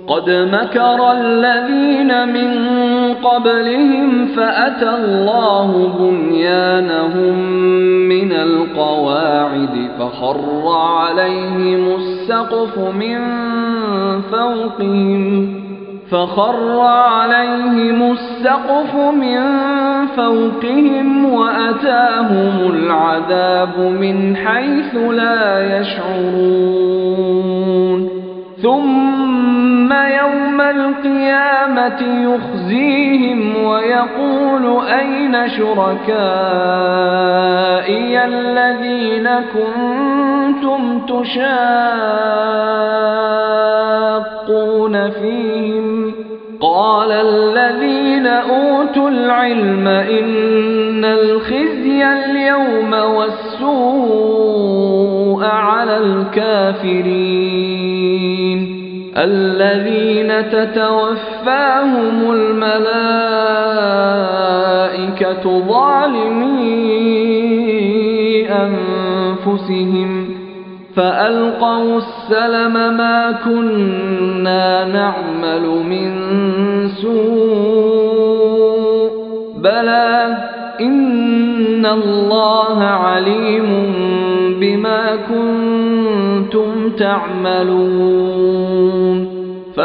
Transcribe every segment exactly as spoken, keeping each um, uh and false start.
قد مكر الذين من قبلهم فأتى الله بنيانهم من القواعد فخر عليهم السقف من فوقهم فخر عليهم السقف من فوقهم وأتاهم العذاب من حيث لا يشعرون ثم يوم القيامة يخزيهم ويقول أين شركائي الذين كنتم تشاقون فيهم قال الذين أوتوا العلم إن الخزي اليوم والسوء على الكافرين الذين تتوفاهم الملائكة ظالمي أنفسهم فألقوا السلم ما كنا نعمل من سوء بلى إن الله عليم بما كنتم تعملون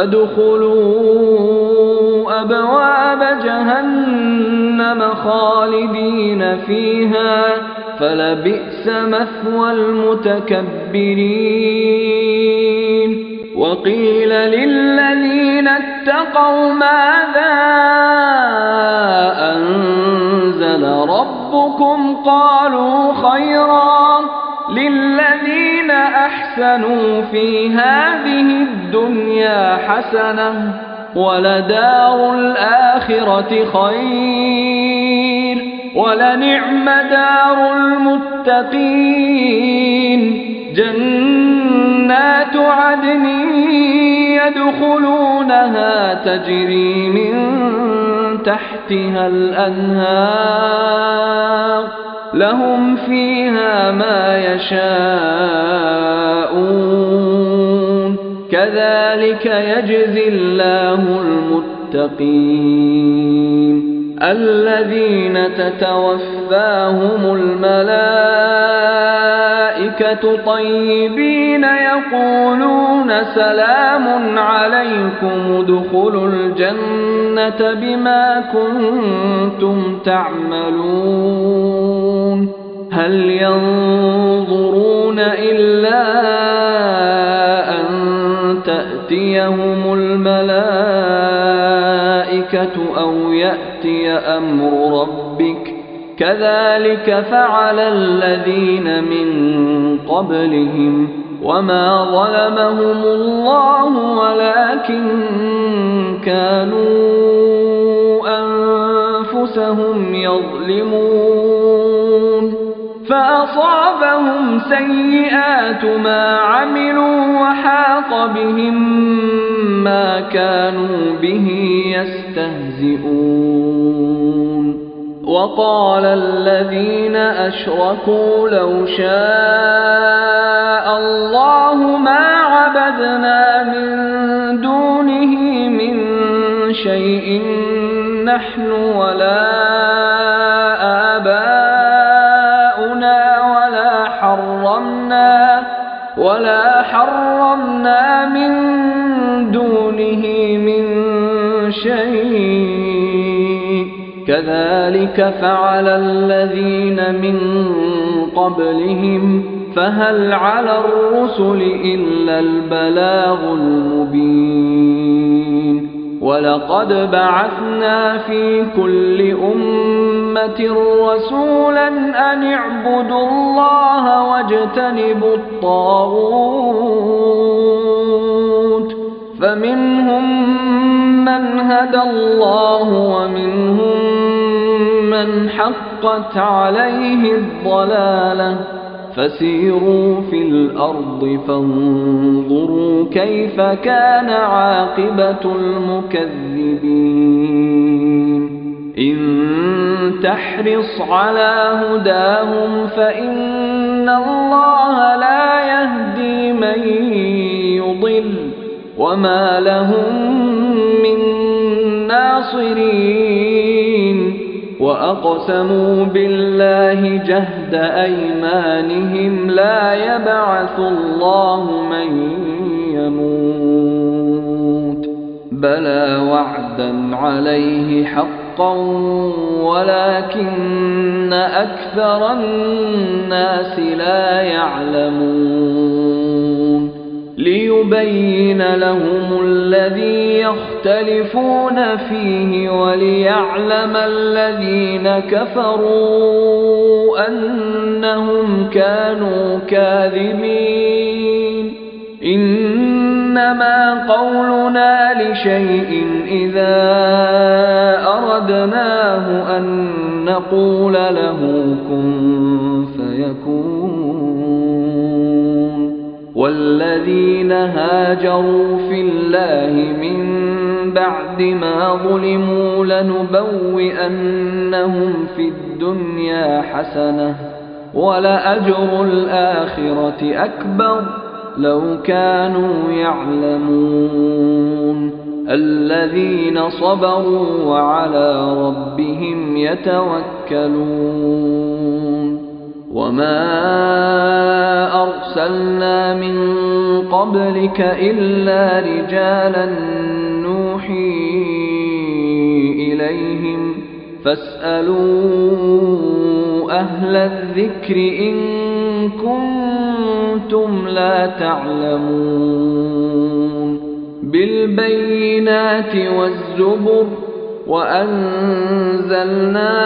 فادخلوا أبواب جهنم خالدين فيها فلبئس مثوى المتكبرين وقيل للذين اتقوا ماذا أنزل ربكم قالوا خيرا للذين أحسنوا في هذه الدنيا حسنة ولدار الآخرة خير ولنعم دار المتقين جنات عدن يدخلونها تجري من تحتها الأنهار لهم فيها ما يشاءون كذلك يجزي الله المتقين الذين تتوفاهم الملائكة طيبين يقولون سلام عليكم ادخلوا الجنة بما كنتم تعملون هل ينظرون إلا أن تأتيهم الملائكة أو يأتي أمر ربك كذلك فعل الذين من قبلهم وما ظلمهم الله ولكن كانوا أنفسهم يظلمون فأصابهم سيئات ما عملوا وحاق بهم ما كانوا به يستهزئون وقال الذين أشركوا لو شاء الله ما عبدنا من دونه من شيء نحن ولا آباؤنا ولا حرمنا ولا حرمنا من دونه من شيء كذلك فعل الذين من قبلهم فهل على الرسل إلا البلاغ المبين ولقد بعثنا في كل أمة رسولا أن اعبدوا الله واجتنبوا الطاغوت فمنهم من هدى الله ومنهم من حقت عليه الضلالة فسيروا في الأرض فانظروا كيف كان عاقبة المكذبين إن تحرص على هداهم فإن الله لا يهدي من يضل وما لهم من ناصرين وأقسموا بالله جهد أيمانهم لا يبعث الله من يموت بلى وعدا عليه حقا ولكن أكثر الناس لا يعلمون ليبين لهم الذي يختلفون فيه وليعلم الذين كفروا أنهم كانوا كاذبين إنما قولنا لشيء إذا أردناه أن نقول له كن فيكون والذين هاجروا في الله من بعد ما ظلموا لنبوئنهم في الدنيا حسنة ولأجر الآخرة أكبر لو كانوا يعلمون الذين صبروا وعلى ربهم يتوكلون وما أرسلنا من قبلك إلا رجالا نوحي إليهم فاسألوا أهل الذكر إن كنتم لا تعلمون بالبينات والزبر وأنزلنا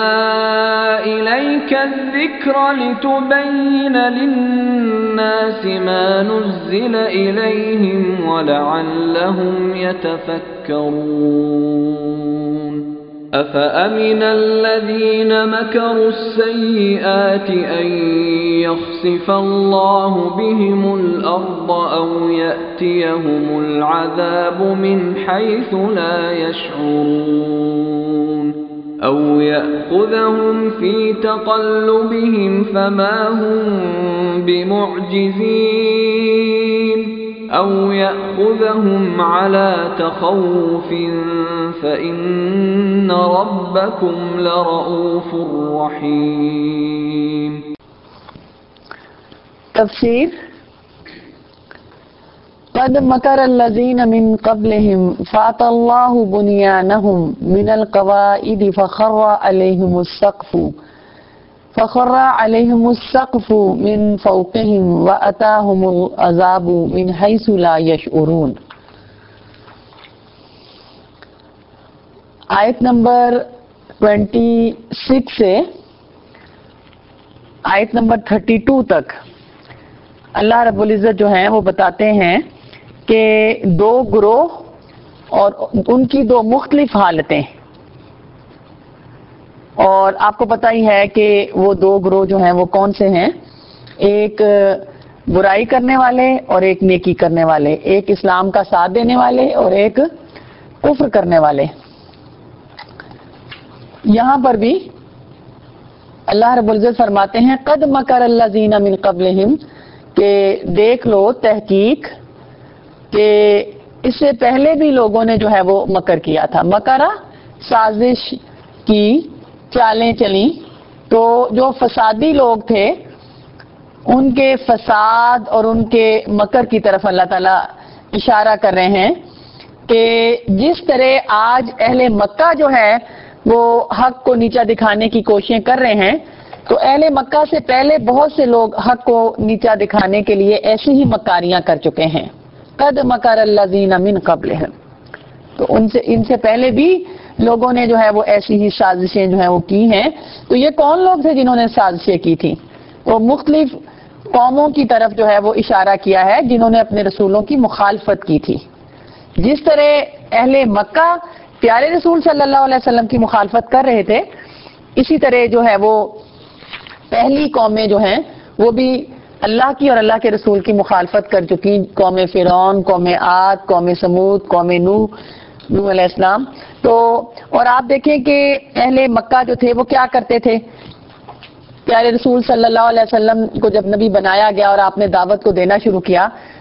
إليك الذكر لتبين للناس ما نزل إليهم ولعلهم يتفكرون أفأمن الذين مكروا السيئات أن يخسف الله بهم الأرض أو يأتيهم العذاب من حيث لا يشعرون أو يأخذهم في تقلبهم فما هم بمعجزين أو يأخذهم على تخوف فإن ربكم لرؤوف رحيم. تفسیر قد مكر الذين من قبلهم فأتى الله بنيانهم من القواعد فخر عليهم السقف فخر عليهم السقف من فوقهم وأتاهم العذاب من حيث لا يشعرون. آیت نمبر چھبیس سے آیت نمبر بتیس تک اللہ رب العزت جو ہیں وہ بتاتے ہیں کہ دو گروہ اور ان کی دو مختلف حالتیں، اور آپ کو پتہ ہی ہے کہ وہ دو گروہ جو ہیں وہ کون سے ہیں، ایک برائی کرنے والے اور ایک نیکی کرنے والے، ایک اسلام کا ساتھ دینے والے اور ایک کفر کرنے والے. یہاں پر بھی اللہ رب العزت فرماتے ہیں قد مکر الذین من قبلہم، کہ دیکھ لو تحقیق کہ اس سے پہلے بھی لوگوں نے جو ہے وہ مکر کیا تھا. مکرہ سازش کی، چالیں چلیں. تو جو فسادی لوگ تھے ان کے فساد اور ان کے مکر کی طرف اللہ تعالیٰ اشارہ کر رہے ہیں کہ جس طرح آج اہل مکہ جو ہے وہ حق کو نیچا دکھانے کی کوششیں کر رہے ہیں، تو اہل مکہ سے پہلے بہت سے لوگ حق کو نیچا دکھانے کے لیے ایسی ہی مکاریاں کر چکے ہیں. قد مکر الذین من قبلہم، تو ان سے ان سے پہلے بھی لوگوں نے جو ہے وہ ایسی ہی سازشیں جو ہیں وہ کی ہیں. تو یہ کون لوگ تھے جنہوں نے سازشیں کی تھی؟ تو مختلف قوموں کی طرف جو ہے وہ اشارہ کیا ہے جنہوں نے اپنے رسولوں کی مخالفت کی تھی. جس طرح اہل مکہ پیارے رسول صلی اللہ علیہ وسلم کی مخالفت کر رہے تھے، اسی طرح جو ہے وہ پہلی قومیں جو ہیں وہ بھی اللہ کی اور اللہ کے رسول کی مخالفت کر چکی. قوم فرعون، قوم عاد، قوم سمود، قوم نوح نوح علیہ السلام. تو اور آپ دیکھیں کہ اہل مکہ جو تھے وہ کیا کرتے تھے، پیارے رسول صلی اللہ علیہ وسلم کو جب نبی بنایا گیا اور آپ نے دعوت کو دینا شروع کیا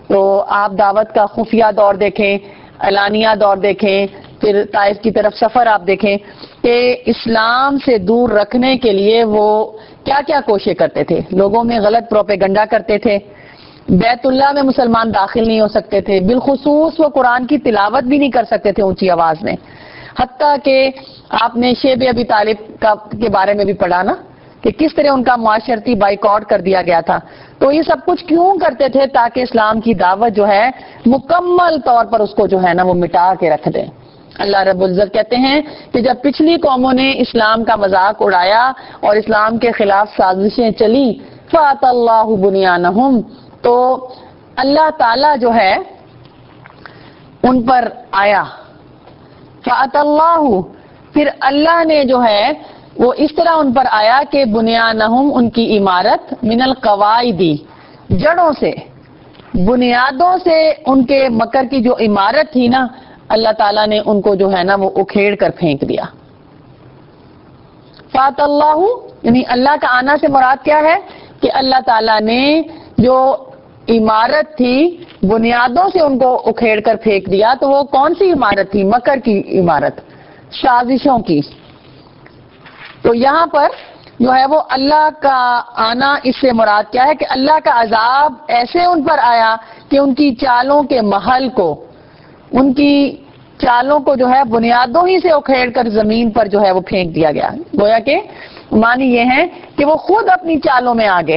تو آپ دعوت کا خفیہ دور دیکھیں، اعلانیہ دور دیکھیں، پھر طائف کی طرف سفر آپ دیکھیں کہ اسلام سے دور رکھنے کے لیے وہ کیا کیا کوششیں کرتے تھے. لوگوں میں غلط پروپیگنڈا کرتے تھے، بیت اللہ میں مسلمان داخل نہیں ہو سکتے تھے، بالخصوص وہ قرآن کی تلاوت بھی نہیں کر سکتے تھے اونچی آواز میں. حتیٰ کہ آپ نے شیب ابی طالب کا کے بارے میں بھی پڑھا نا کہ کس طرح ان کا معاشرتی بائیکاٹ کر دیا گیا تھا. تو یہ سب کچھ کیوں کرتے تھے؟ تاکہ اسلام کی دعوت جو ہے مکمل طور پر اس کو جو ہے نا وہ مٹا کے رکھ دیں. اللہ رب العزت کہتے ہیں کہ جب پچھلی قوموں نے اسلام کا مذاق اڑایا اور اسلام کے خلاف سازشیں چلی، فَأَتَى اللَّهُ بُنْيَانَهُمْ، تو اللہ تعالی جو ہے ان پر آیا. فَأَتَى اللَّهُ، پھر اللہ نے جو ہے وہ اس طرح ان پر آیا کہ بنیانہم، ان کی عمارت، من القواعد، جڑوں سے، بنیادوں سے ان کے مکر کی جو عمارت تھی نا، اللہ تعالیٰ نے ان کو جو ہے نا وہ اکھیڑ کر پھینک دیا. فَأَتَى اللَّهُ، یعنی اللہ کا آنا سے مراد کیا ہے کہ اللہ تعالیٰ نے جو عمارت تھی بنیادوں سے ان کو اکھیڑ کر پھینک دیا. تو وہ کون سی عمارت تھی؟ مکر کی عمارت، سازشوں کی. تو یہاں پر جو ہے وہ اللہ کا آنا، اس سے مراد کیا ہے کہ اللہ کا عذاب ایسے ان پر آیا کہ ان کی چالوں کے محل کو، ان کی چالوں کو جو ہے بنیادوں ہی سے اکھیڑ کر زمین پر جو ہے وہ پھینک دیا گیا. گویا کہ معنی یہ ہے کہ وہ خود اپنی چالوں میں آگے.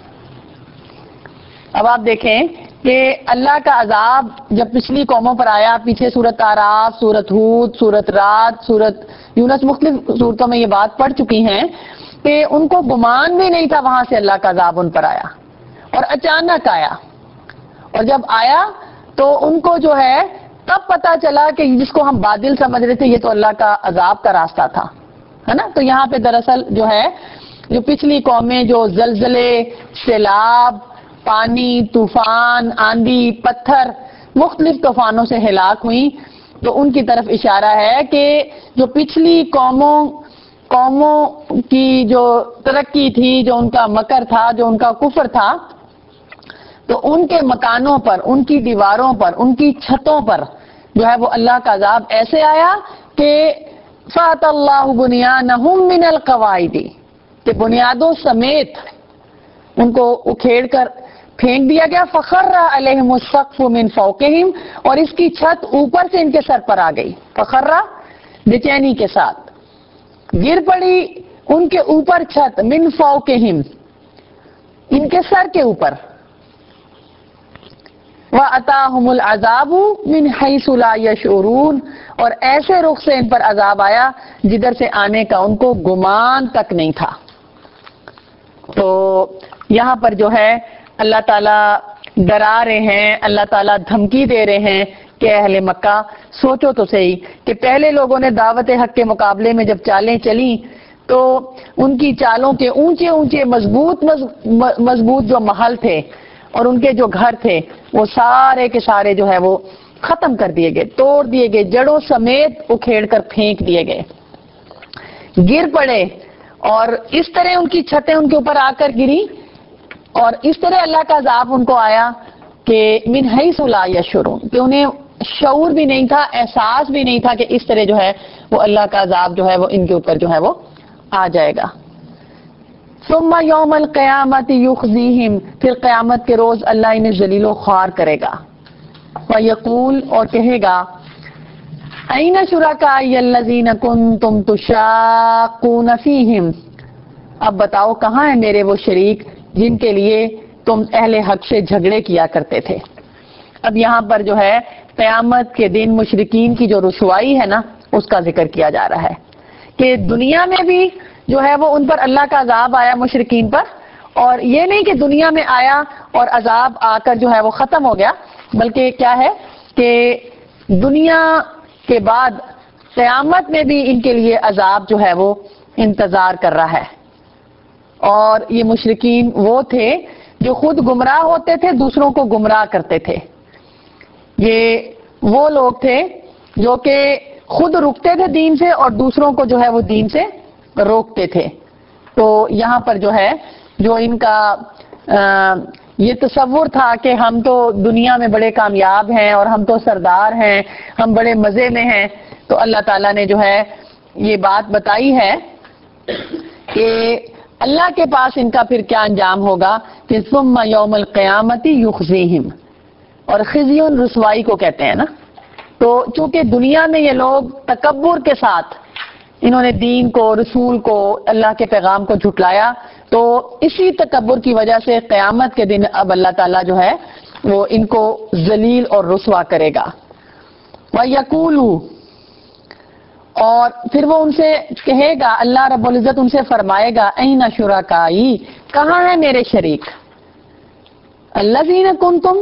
اب آپ دیکھیں کہ اللہ کا عذاب جب پچھلی قوموں پر آیا، پیچھے سورت آراف، سورت ہود، سورت رات، سورت یونس، مختلف صورتوں میں یہ بات پڑھ چکی ہیں کہ ان کو گمان بھی نہیں تھا وہاں سے اللہ کا عذاب ان پر آیا، اور اچانک آیا. اور جب آیا تو ان کو جو ہے تب پتا چلا کہ جس کو ہم بادل سمجھ رہے تھے یہ تو اللہ کا عذاب کا راستہ تھا، ہے نا. تو یہاں پہ دراصل جو ہے جو پچھلی قومیں جو زلزلے، سیلاب، پانی، طوفان، آندھی، پتھر، مختلف طوفانوں سے ہلاک ہوئیں، تو ان کی طرف اشارہ ہے کہ جو پچھلی قوموں قوموں کی جو ترقی تھی، جو ان کا مکر تھا، جو ان کا کفر تھا، تو ان کے مکانوں پر، ان کی دیواروں پر، ان کی چھتوں پر جو ہے وہ اللہ کا عذاب ایسے آیا کہ فَأَتَى اللَّهُ بُنْيَانَهُمْ مِنَ الْقَوَاعِدِ، کہ بنیادوں سمیت ان کو اکھیڑ کر پھینک دیا گیا. فَخَرَّ عَلَيْهِمُ السَّقْفُ مِنْ فَوْقِهِمْ، اور اس کی چھت اوپر سے ان کے سر پر آ گئی. فَخَرَّ بے چینی کے ساتھ گر پڑی ان کے اوپر چھت، من فوقہم، ان کے سر کے اوپر. وَأَتَاهُمُ الْعَذَابُ مِنْ حَيْثُ لَا يَشْعُرُونَ، اور ایسے رخ سے ان پر عذاب آیا جدھر سے آنے کا ان کو گمان تک نہیں تھا. تو یہاں پر جو ہے اللہ تعالیٰ ڈرا رہے ہیں، اللہ تعالیٰ دھمکی دے رہے ہیں کہ اہل مکہ سوچو تو صحیح کہ پہلے لوگوں نے دعوت حق کے مقابلے میں جب چالیں چلیں تو ان کی چالوں کے اونچے اونچے مضبوط مضبوط جو محل تھے اور ان کے جو گھر تھے وہ سارے کے سارے جو ہے وہ ختم کر دیے گئے، توڑ دیے گئے، جڑوں سمیت اکھیڑ کر پھینک دیے گئے، گر پڑے. اور اس طرح ان کی چھتیں ان کے اوپر آ کر گری، اور اس طرح اللہ کا عذاب ان کو آیا کہ من حیث لا یشعرون، کہ انہیں شعور بھی نہیں تھا، احساس بھی نہیں تھا کہ اس طرح جو ہے وہ اللہ کا عذاب جو ہے وہ ان کے اوپر جو ہے وہ آ جائے گا. ثم یوم القیامت یخزیہم، پھر قیامت کے روز اللہ انہیں ذلیل و خوار کرے گا. ویقول، اور کہے گا، این شرکائی الذین کنتم تشاقون فیہم، اب بتاؤ کہاں ہیں میرے وہ شریک جن کے لیے تم اہل حق سے جھگڑے کیا کرتے تھے. اب یہاں پر جو ہے قیامت کے دن مشرکین کی جو رسوائی ہے نا اس کا ذکر کیا جا رہا ہے کہ دنیا میں بھی جو ہے وہ ان پر اللہ کا عذاب آیا مشرکین پر، اور یہ نہیں کہ دنیا میں آیا اور عذاب آ کر جو ہے وہ ختم ہو گیا، بلکہ کیا ہے کہ دنیا کے بعد قیامت میں بھی ان کے لیے عذاب جو ہے وہ انتظار کر رہا ہے. اور یہ مشرکین وہ تھے جو خود گمراہ ہوتے تھے، دوسروں کو گمراہ کرتے تھے. یہ وہ لوگ تھے جو کہ خود رکتے تھے دین سے اور دوسروں کو جو ہے وہ دین سے روکتے تھے. تو یہاں پر جو ہے جو ان کا یہ تصور تھا کہ ہم تو دنیا میں بڑے کامیاب ہیں اور ہم تو سردار ہیں، ہم بڑے مزے میں ہیں، تو اللہ تعالیٰ نے جو ہے یہ بات بتائی ہے کہ اللہ کے پاس ان کا پھر کیا انجام ہوگا کہ ثم یوم القیامت یخزیہم، اور خزی رسوائی کو کہتے ہیں نا. تو چونکہ دنیا میں یہ لوگ تکبر کے ساتھ انہوں نے دین کو، رسول کو، اللہ کے پیغام کو جھٹلایا، تو اسی تکبر کی وجہ سے قیامت کے دن اب اللہ تعالیٰ جو ہے وہ ان کو ذلیل اور رسوا کرے گا. وَيَقُولُوا، اور پھر وہ ان سے کہے گا، اللہ رب العزت ان سے فرمائے گا، اَيْنَ شُرَكَائِي، کہاں ہے میرے شریک، الَّذِينَ كُنْتُمْ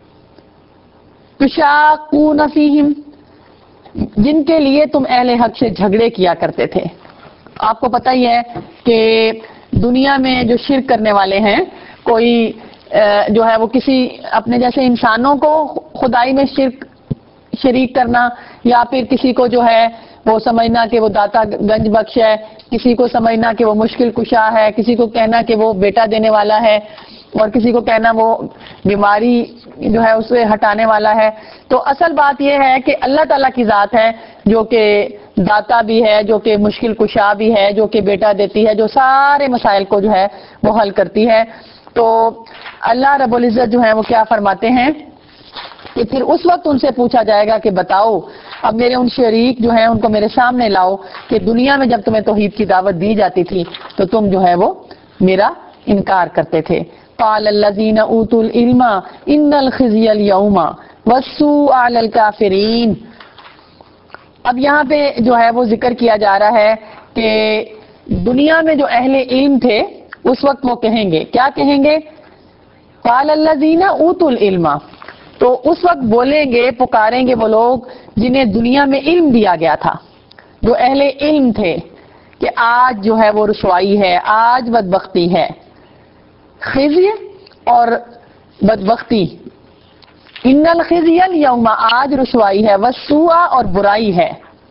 تُشَاقُونَ فِيهِمْ، جن کے لیے تم اہل حق سے جھگڑے کیا کرتے تھے. آپ کو پتہ ہی ہے کہ دنیا میں جو شرک کرنے والے ہیں، کوئی جو ہے وہ کسی اپنے جیسے انسانوں کو خدائی میں شرک شریک کرنا، یا پھر کسی کو جو ہے وہ سمجھنا کہ وہ داتا گنج بخش ہے، کسی کو سمجھنا کہ وہ مشکل کشا ہے، کسی کو کہنا کہ وہ بیٹا دینے والا ہے، اور کسی کو کہنا وہ بیماری جو ہے اسے ہٹانے والا ہے. تو اصل بات یہ ہے کہ اللہ تعالیٰ کی ذات ہے جو کہ داتا بھی ہے، جو کہ مشکل کشا بھی ہے، جو کہ بیٹا دیتی ہے، جو سارے مسائل کو جو ہے وہ حل کرتی ہے. تو اللہ رب العزت جو ہے وہ کیا فرماتے ہیں کہ پھر اس وقت ان سے پوچھا جائے گا کہ بتاؤ اب میرے ان شریک جو ہیں ان کو میرے سامنے لاؤ کہ دنیا میں جب تمہیں توحید کی دعوت دی جاتی تھی تو تم جو ہے وہ میرا انکار کرتے تھے. قال الذين اوتوا العلم ان الخزي اليوم والسوء على الكافرين. اب یہاں پہ جو ہے وہ ذکر کیا جا رہا ہے کہ دنیا میں جو اہل علم تھے اس وقت وہ کہیں گے، کیا کہیں گے؟ قال الذين اوتوا العلم، تو اس وقت بولیں گے، پکاریں گے وہ لوگ جنہیں دنیا میں علم دیا گیا تھا، جو اہل علم تھے، کہ آج جو ہے وہ رسوائی ہے، آج بدبختی ہے. خزی اور بدبختی، ان الخزی اليوم، آج رسوائی ہے، والسوء اور برائی ہے،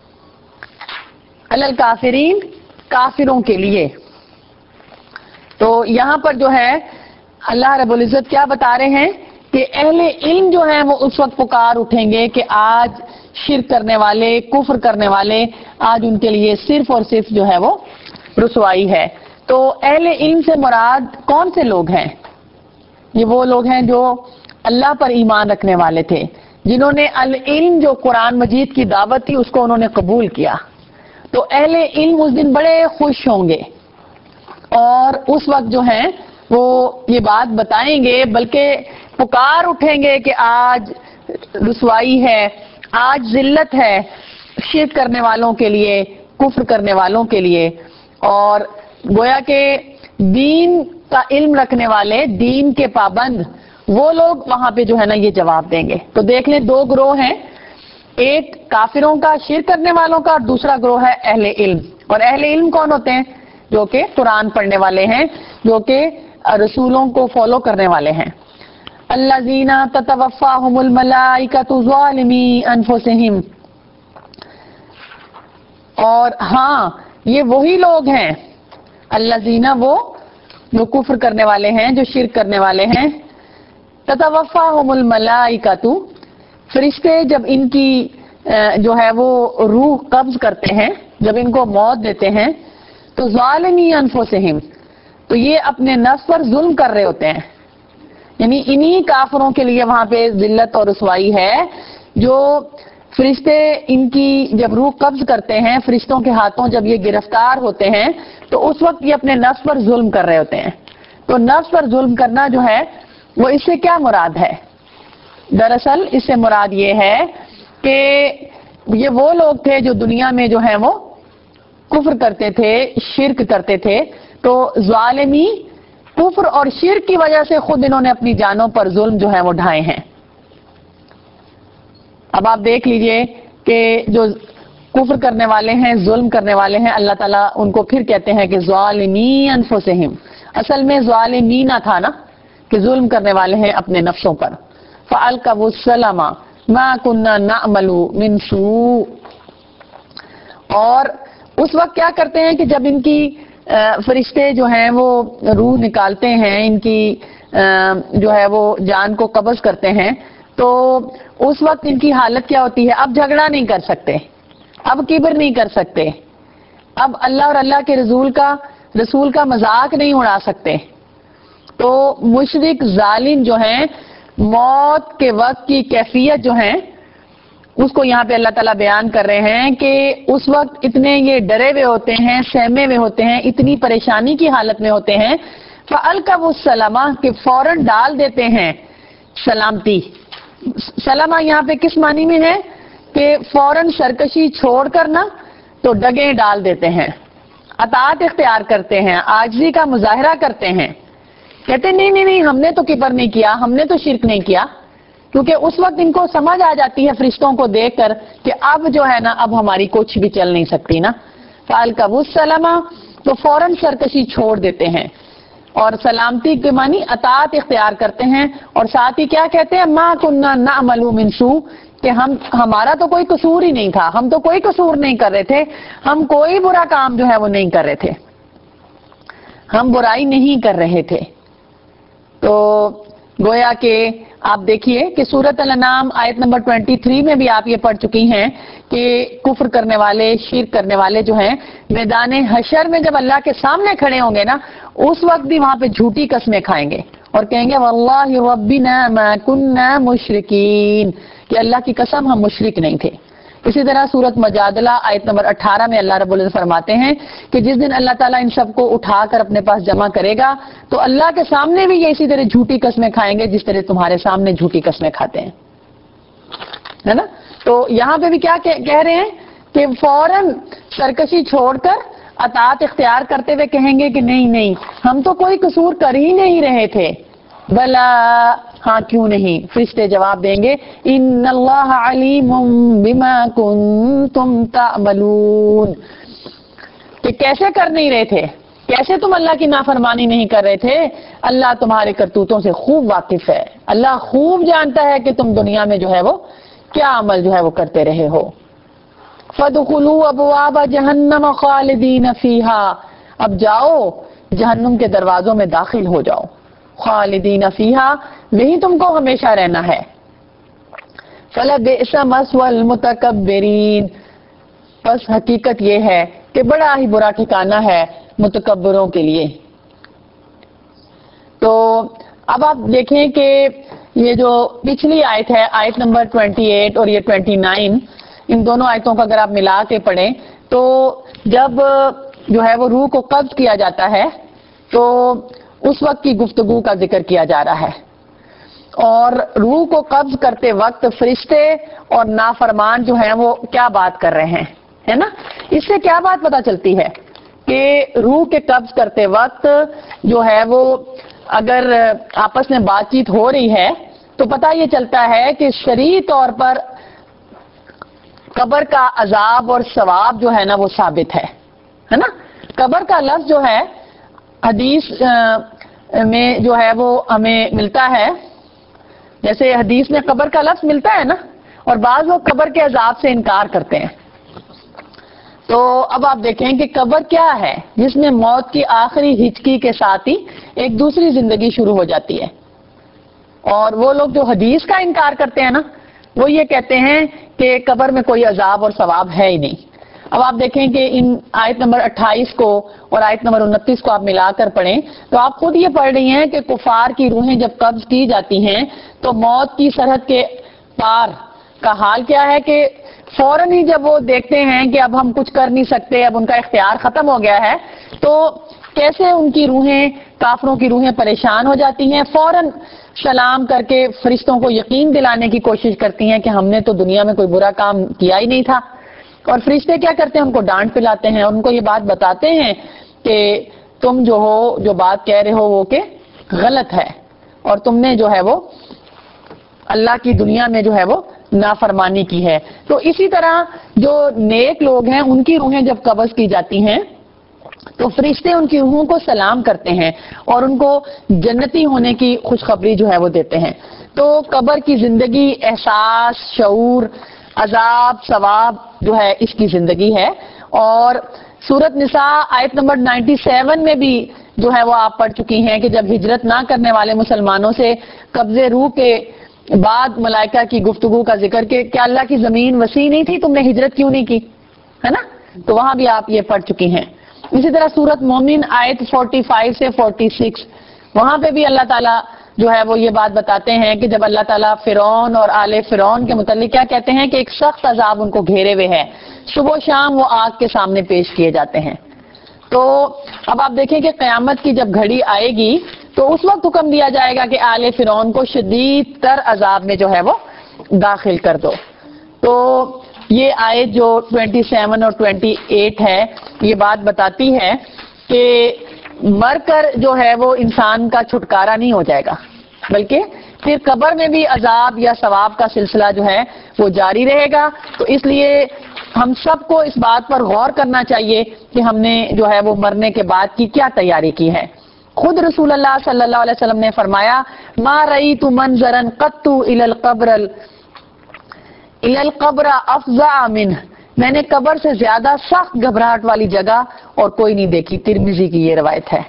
علی الکافرین، کافروں کے لیے. تو یہاں پر جو ہے اللہ رب العزت کیا بتا رہے ہیں کہ اہل علم جو ہیں وہ اس وقت پکار اٹھیں گے کہ آج شرک کرنے والے، کفر کرنے والے، آج ان کے لیے صرف اور صرف جو ہے وہ رسوائی ہے. تو اہل علم سے مراد کون سے لوگ ہیں؟ یہ وہ لوگ ہیں جو اللہ پر ایمان رکھنے والے تھے، جنہوں نے العلم جو قرآن مجید کی دعوت تھی اس کو انہوں نے قبول کیا. تو اہل علم اس دن بڑے خوش ہوں گے اور اس وقت جو ہیں وہ یہ بات بتائیں گے، بلکہ پکار اٹھیں گے کہ آج رسوائی ہے، آج ذلت ہے شرک کرنے والوں کے لیے، کفر کرنے والوں کے لیے. اور گویا کہ دین کا علم رکھنے والے، دین کے پابند، وہ لوگ وہاں پہ جو ہے نا یہ جواب دیں گے. تو دیکھ لیں دو گروہ ہیں، ایک کافروں کا، شرک کرنے والوں کا، اور دوسرا گروہ ہے اہل علم. اور اہل علم کون ہوتے ہیں؟ جو کہ قرآن پڑھنے والے ہیں، جو کہ رسولوں کو فالو کرنے والے ہیں. الذین تتوفاہم الملائکۃ ظالمی انفسہم، اور ہاں یہ وہی لوگ ہیں، الذین، وہ جو کفر کرنے والے ہیں، جو شرک کرنے والے ہیں. تتوفاہم الملائکۃ، فرشتے جب ان کی جو ہے وہ روح قبض کرتے ہیں، جب ان کو موت دیتے ہیں، تو ظالمی انفسہم، تو یہ اپنے نفس پر ظلم کر رہے ہوتے ہیں. یعنی انہی کافروں کے لیے وہاں پہ ذلت اور رسوائی ہے، جو فرشتے ان کی جب روح قبض کرتے ہیں، فرشتوں کے ہاتھوں جب یہ گرفتار ہوتے ہیں تو اس وقت یہ اپنے نفس پر ظلم کر رہے ہوتے ہیں. تو نفس پر ظلم کرنا جو ہے وہ اس سے کیا مراد ہے؟ دراصل اس سے مراد یہ ہے کہ یہ وہ لوگ تھے جو دنیا میں جو ہیں وہ کفر کرتے تھے، شرک کرتے تھے. تو ظالمی، کفر اور شرک کی وجہ سے خود انہوں نے اپنی جانوں پر ظلم جو ہے وہ ڈھائے ہیں. اب آپ دیکھ لیجئے کہ جو کفر کرنے والے ہیں، ظلم کرنے والے ہیں، اللہ تعالیٰ ان کو پھر کہتے ہیں کہ ظالمی انفسہم. اصل میں ظالمینہ تھا نا، کہ ظلم کرنے والے ہیں اپنے نفسوں پر. فَأَلْقَوُا السَّلَمَ مَا كُنَّا نَعْمَلُ مِنْ سُوءٍ، اور اس وقت کیا کرتے ہیں کہ جب ان کی فرشتے جو ہیں وہ روح نکالتے ہیں، ان کی جو ہے وہ جان کو قبض کرتے ہیں تو اس وقت ان کی حالت کیا ہوتی ہے؟ اب جھگڑا نہیں کر سکتے، اب کبر نہیں کر سکتے، اب اللہ اور اللہ کے رسول کا رسول کا مذاق نہیں اڑا سکتے. تو مشرک ظالم جو ہیں موت کے وقت کی کیفیت جو ہے اس کو یہاں پہ اللہ تعالیٰ بیان کر رہے ہیں کہ اس وقت اتنے یہ ڈرے ہوئے ہوتے ہیں، سہمے ہوئے ہوتے ہیں، اتنی پریشانی کی حالت میں ہوتے ہیں. فَأَلْقَوُا السَّلَامَ کہ فوراً ڈال دیتے ہیں سلامتی. سلامہ یہاں پہ کس معنی میں ہے کہ فوراً سرکشی چھوڑ کر نا تو ڈگیں ڈال دیتے ہیں، اطاعت اختیار کرتے ہیں، عاجزی کا مظاہرہ کرتے ہیں. کہتے نہیں نہیں نہیں ہم نے تو کفر نہیں کیا، ہم نے تو شرک نہیں کیا، کیونکہ اس وقت ان کو سمجھ آ جاتی ہے فرشتوں کو دیکھ کر کہ اب جو ہے نا اب ہماری کچھ بھی چل نہیں سکتی نا. فَأَلْقَوُا السَّلَامَ تو فوراً سرکشی چھوڑ دیتے ہیں اور سلامتی کے معنی اطاعت اختیار کرتے ہیں. اور ساتھ ہی کیا کہتے ہیں؟ مَا كُنَّا نَعْمَلُ مِن سُوءٍ کہ ہم ہمارا تو کوئی قصور ہی نہیں تھا، ہم تو کوئی قصور نہیں کر رہے تھے، ہم کوئی برا کام جو ہے وہ نہیں کر رہے تھے، ہم برائی نہیں کر رہے تھے. تو گویا کہ آپ دیکھیے کہ سورۃ الانعام آیت نمبر تیئیس میں بھی آپ یہ پڑھ چکی ہیں کہ کفر کرنے والے، شرک کرنے والے جو ہیں میدان حشر میں جب اللہ کے سامنے کھڑے ہوں گے نا اس وقت بھی وہاں پہ جھوٹی قسمیں کھائیں گے اور کہیں گے واللہ ربنا ما کننا مشرکین کہ اللہ کی قسم ہم مشرک نہیں تھے. اسی طرح سورۃ مجادلہ آیت نمبر اٹھارہ میں اللہ رب العزت فرماتے ہیں کہ جس دن اللہ تعالیٰ ان سب کو اٹھا کر اپنے پاس جمع کرے گا تو اللہ کے سامنے بھی یہ اسی طرح جھوٹی قسمیں کھائیں گے جس طرح تمہارے سامنے جھوٹی قسمیں کھاتے ہیں، ہے نا. تو یہاں پہ بھی کیا کہہ رہے ہیں کہ فوراً سرکشی چھوڑ کر اطاعت اختیار کرتے ہوئے کہیں گے کہ نہیں نہیں ہم تو کوئی قصور کر ہی نہیں رہے تھے. بلا ہاں کیوں نہیں، فرشتے جواب دیں گے ان اللہ علیم بما کنتم تعملون کہ کیسے کر نہیں رہے تھے، کیسے تم اللہ کی نافرمانی نہیں کر رہے تھے، اللہ تمہارے کرتوتوں سے خوب واقف ہے، اللہ خوب جانتا ہے کہ تم دنیا میں جو ہے وہ کیا عمل جو ہے وہ کرتے رہے ہو. فَادْخُلُوا أَبْوَابَ جَهَنَّمَ خَالِدِينَ فِيهَا اب جاؤ جہنم کے دروازوں میں داخل ہو جاؤ، خالدین فیہا وہی تم کو ہمیشہ رہنا ہے. فَلَبِئْسَ مَثْوَى الْمُتَكَبِّرِينَ بس حقیقت یہ ہے کہ بڑا ہی برا ٹھکانہ ہے متکبروں کے لیے. تو اب آپ دیکھیں کہ یہ جو پچھلی آیت ہے آیت نمبر اٹھائیس اور یہ انیس ان دونوں آیتوں کا اگر آپ ملا کے پڑھیں تو جب جو ہے وہ روح کو قبض کیا جاتا ہے تو اس وقت کی گفتگو کا ذکر کیا جا رہا ہے اور روح کو قبض کرتے وقت فرشتے اور نافرمان جو ہیں وہ کیا بات کر رہے ہیں، ہے نا. اس سے کیا بات پتہ چلتی ہے کہ روح کے قبض کرتے وقت جو ہے وہ اگر آپس میں بات چیت ہو رہی ہے تو پتہ یہ چلتا ہے کہ شرعی طور پر قبر کا عذاب اور ثواب جو ہے نا وہ ثابت ہے، ہے نا. قبر کا لفظ جو ہے حدیث میں جو ہے وہ ہمیں ملتا ہے، جیسے حدیث میں قبر کا لفظ ملتا ہے نا اور بعض لوگ قبر کے عذاب سے انکار کرتے ہیں. تو اب آپ دیکھیں کہ قبر کیا ہے جس میں موت کی آخری ہچکی کے ساتھ ہی ایک دوسری زندگی شروع ہو جاتی ہے. اور وہ لوگ جو حدیث کا انکار کرتے ہیں نا وہ یہ کہتے ہیں کہ قبر میں کوئی عذاب اور ثواب ہے ہی نہیں. اب آپ دیکھیں کہ ان آیت نمبر اٹھائیس کو اور آیت نمبر انتیس کو آپ ملا کر پڑھیں تو آپ خود یہ پڑھ رہی ہیں کہ کفار کی روحیں جب قبض کی جاتی ہیں تو موت کی سرحد کے پار کا حال کیا ہے کہ فوراً ہی جب وہ دیکھتے ہیں کہ اب ہم کچھ کر نہیں سکتے، اب ان کا اختیار ختم ہو گیا ہے، تو کیسے ان کی روحیں، کافروں کی روحیں پریشان ہو جاتی ہیں، فوراً سلام کر کے فرشتوں کو یقین دلانے کی کوشش کرتی ہیں کہ ہم نے تو دنیا میں کوئی برا کام کیا ہی نہیں تھا. اور فرشتے کیا کرتے ہیں، ان کو ڈانٹ پلاتے ہیں اور ان کو یہ بات بتاتے ہیں کہ تم جو ہو جو بات کہہ رہے ہو وہ کہ غلط ہے اور تم نے جو ہے وہ اللہ کی دنیا میں جو ہے وہ نافرمانی کی ہے. تو اسی طرح جو نیک لوگ ہیں ان کی روحیں جب قبض کی جاتی ہیں تو فرشتے ان کی روحوں کو سلام کرتے ہیں اور ان کو جنتی ہونے کی خوشخبری جو ہے وہ دیتے ہیں. تو قبر کی زندگی احساس، شعور، عذاب، ثواب جو ہے اس کی زندگی ہے. اور سورۃ نساء آیت نمبر سنتاسی میں بھی جو ہے وہ آپ پڑھ چکی ہیں کہ جب ہجرت نہ کرنے والے مسلمانوں سے قبضے روح کے بعد ملائکہ کی گفتگو کا ذکر کہ کیا اللہ کی زمین وسیع نہیں تھی، تم نے ہجرت کیوں نہیں کی، ہے نا؟ تو وہاں بھی آپ یہ پڑھ چکی ہیں. اسی طرح سورت مومن آیت پینتالیس سے چھیالیس، وہاں پہ بھی اللہ تعالیٰ جو ہے وہ یہ بات بتاتے ہیں کہ جب اللہ تعالیٰ فرعون اور آل فرعون کے متعلق کیا کہتے ہیں کہ ایک سخت عذاب ان کو گھیرے ہوئے ہے، صبح و شام وہ آگ کے سامنے پیش کیے جاتے ہیں. تو اب آپ دیکھیں کہ قیامت کی جب گھڑی آئے گی تو اس وقت حکم دیا جائے گا کہ آل فرعون کو شدید تر عذاب میں جو ہے وہ داخل کر دو. تو یہ آیت جو سبیس اور اٹھائیس ہے یہ بات بتاتی ہے کہ مر کر جو ہے وہ انسان کا چھٹکارا نہیں ہو جائے گا، بلکہ پھر قبر میں بھی عذاب یا ثواب کا سلسلہ جو ہے وہ جاری رہے گا. تو اس لیے ہم سب کو اس بات پر غور کرنا چاہیے کہ ہم نے جو ہے وہ مرنے کے بعد کی کیا تیاری کی ہے. خود رسول اللہ صلی اللہ علیہ وسلم نے فرمایا ما رأیت منظرا قط الی القبر الی القبر افظع منہ، میں نے قبر سے زیادہ سخت گھبراہٹ والی جگہ اور کوئی نہیں دیکھی. ترمذی کی یہ روایت ہے.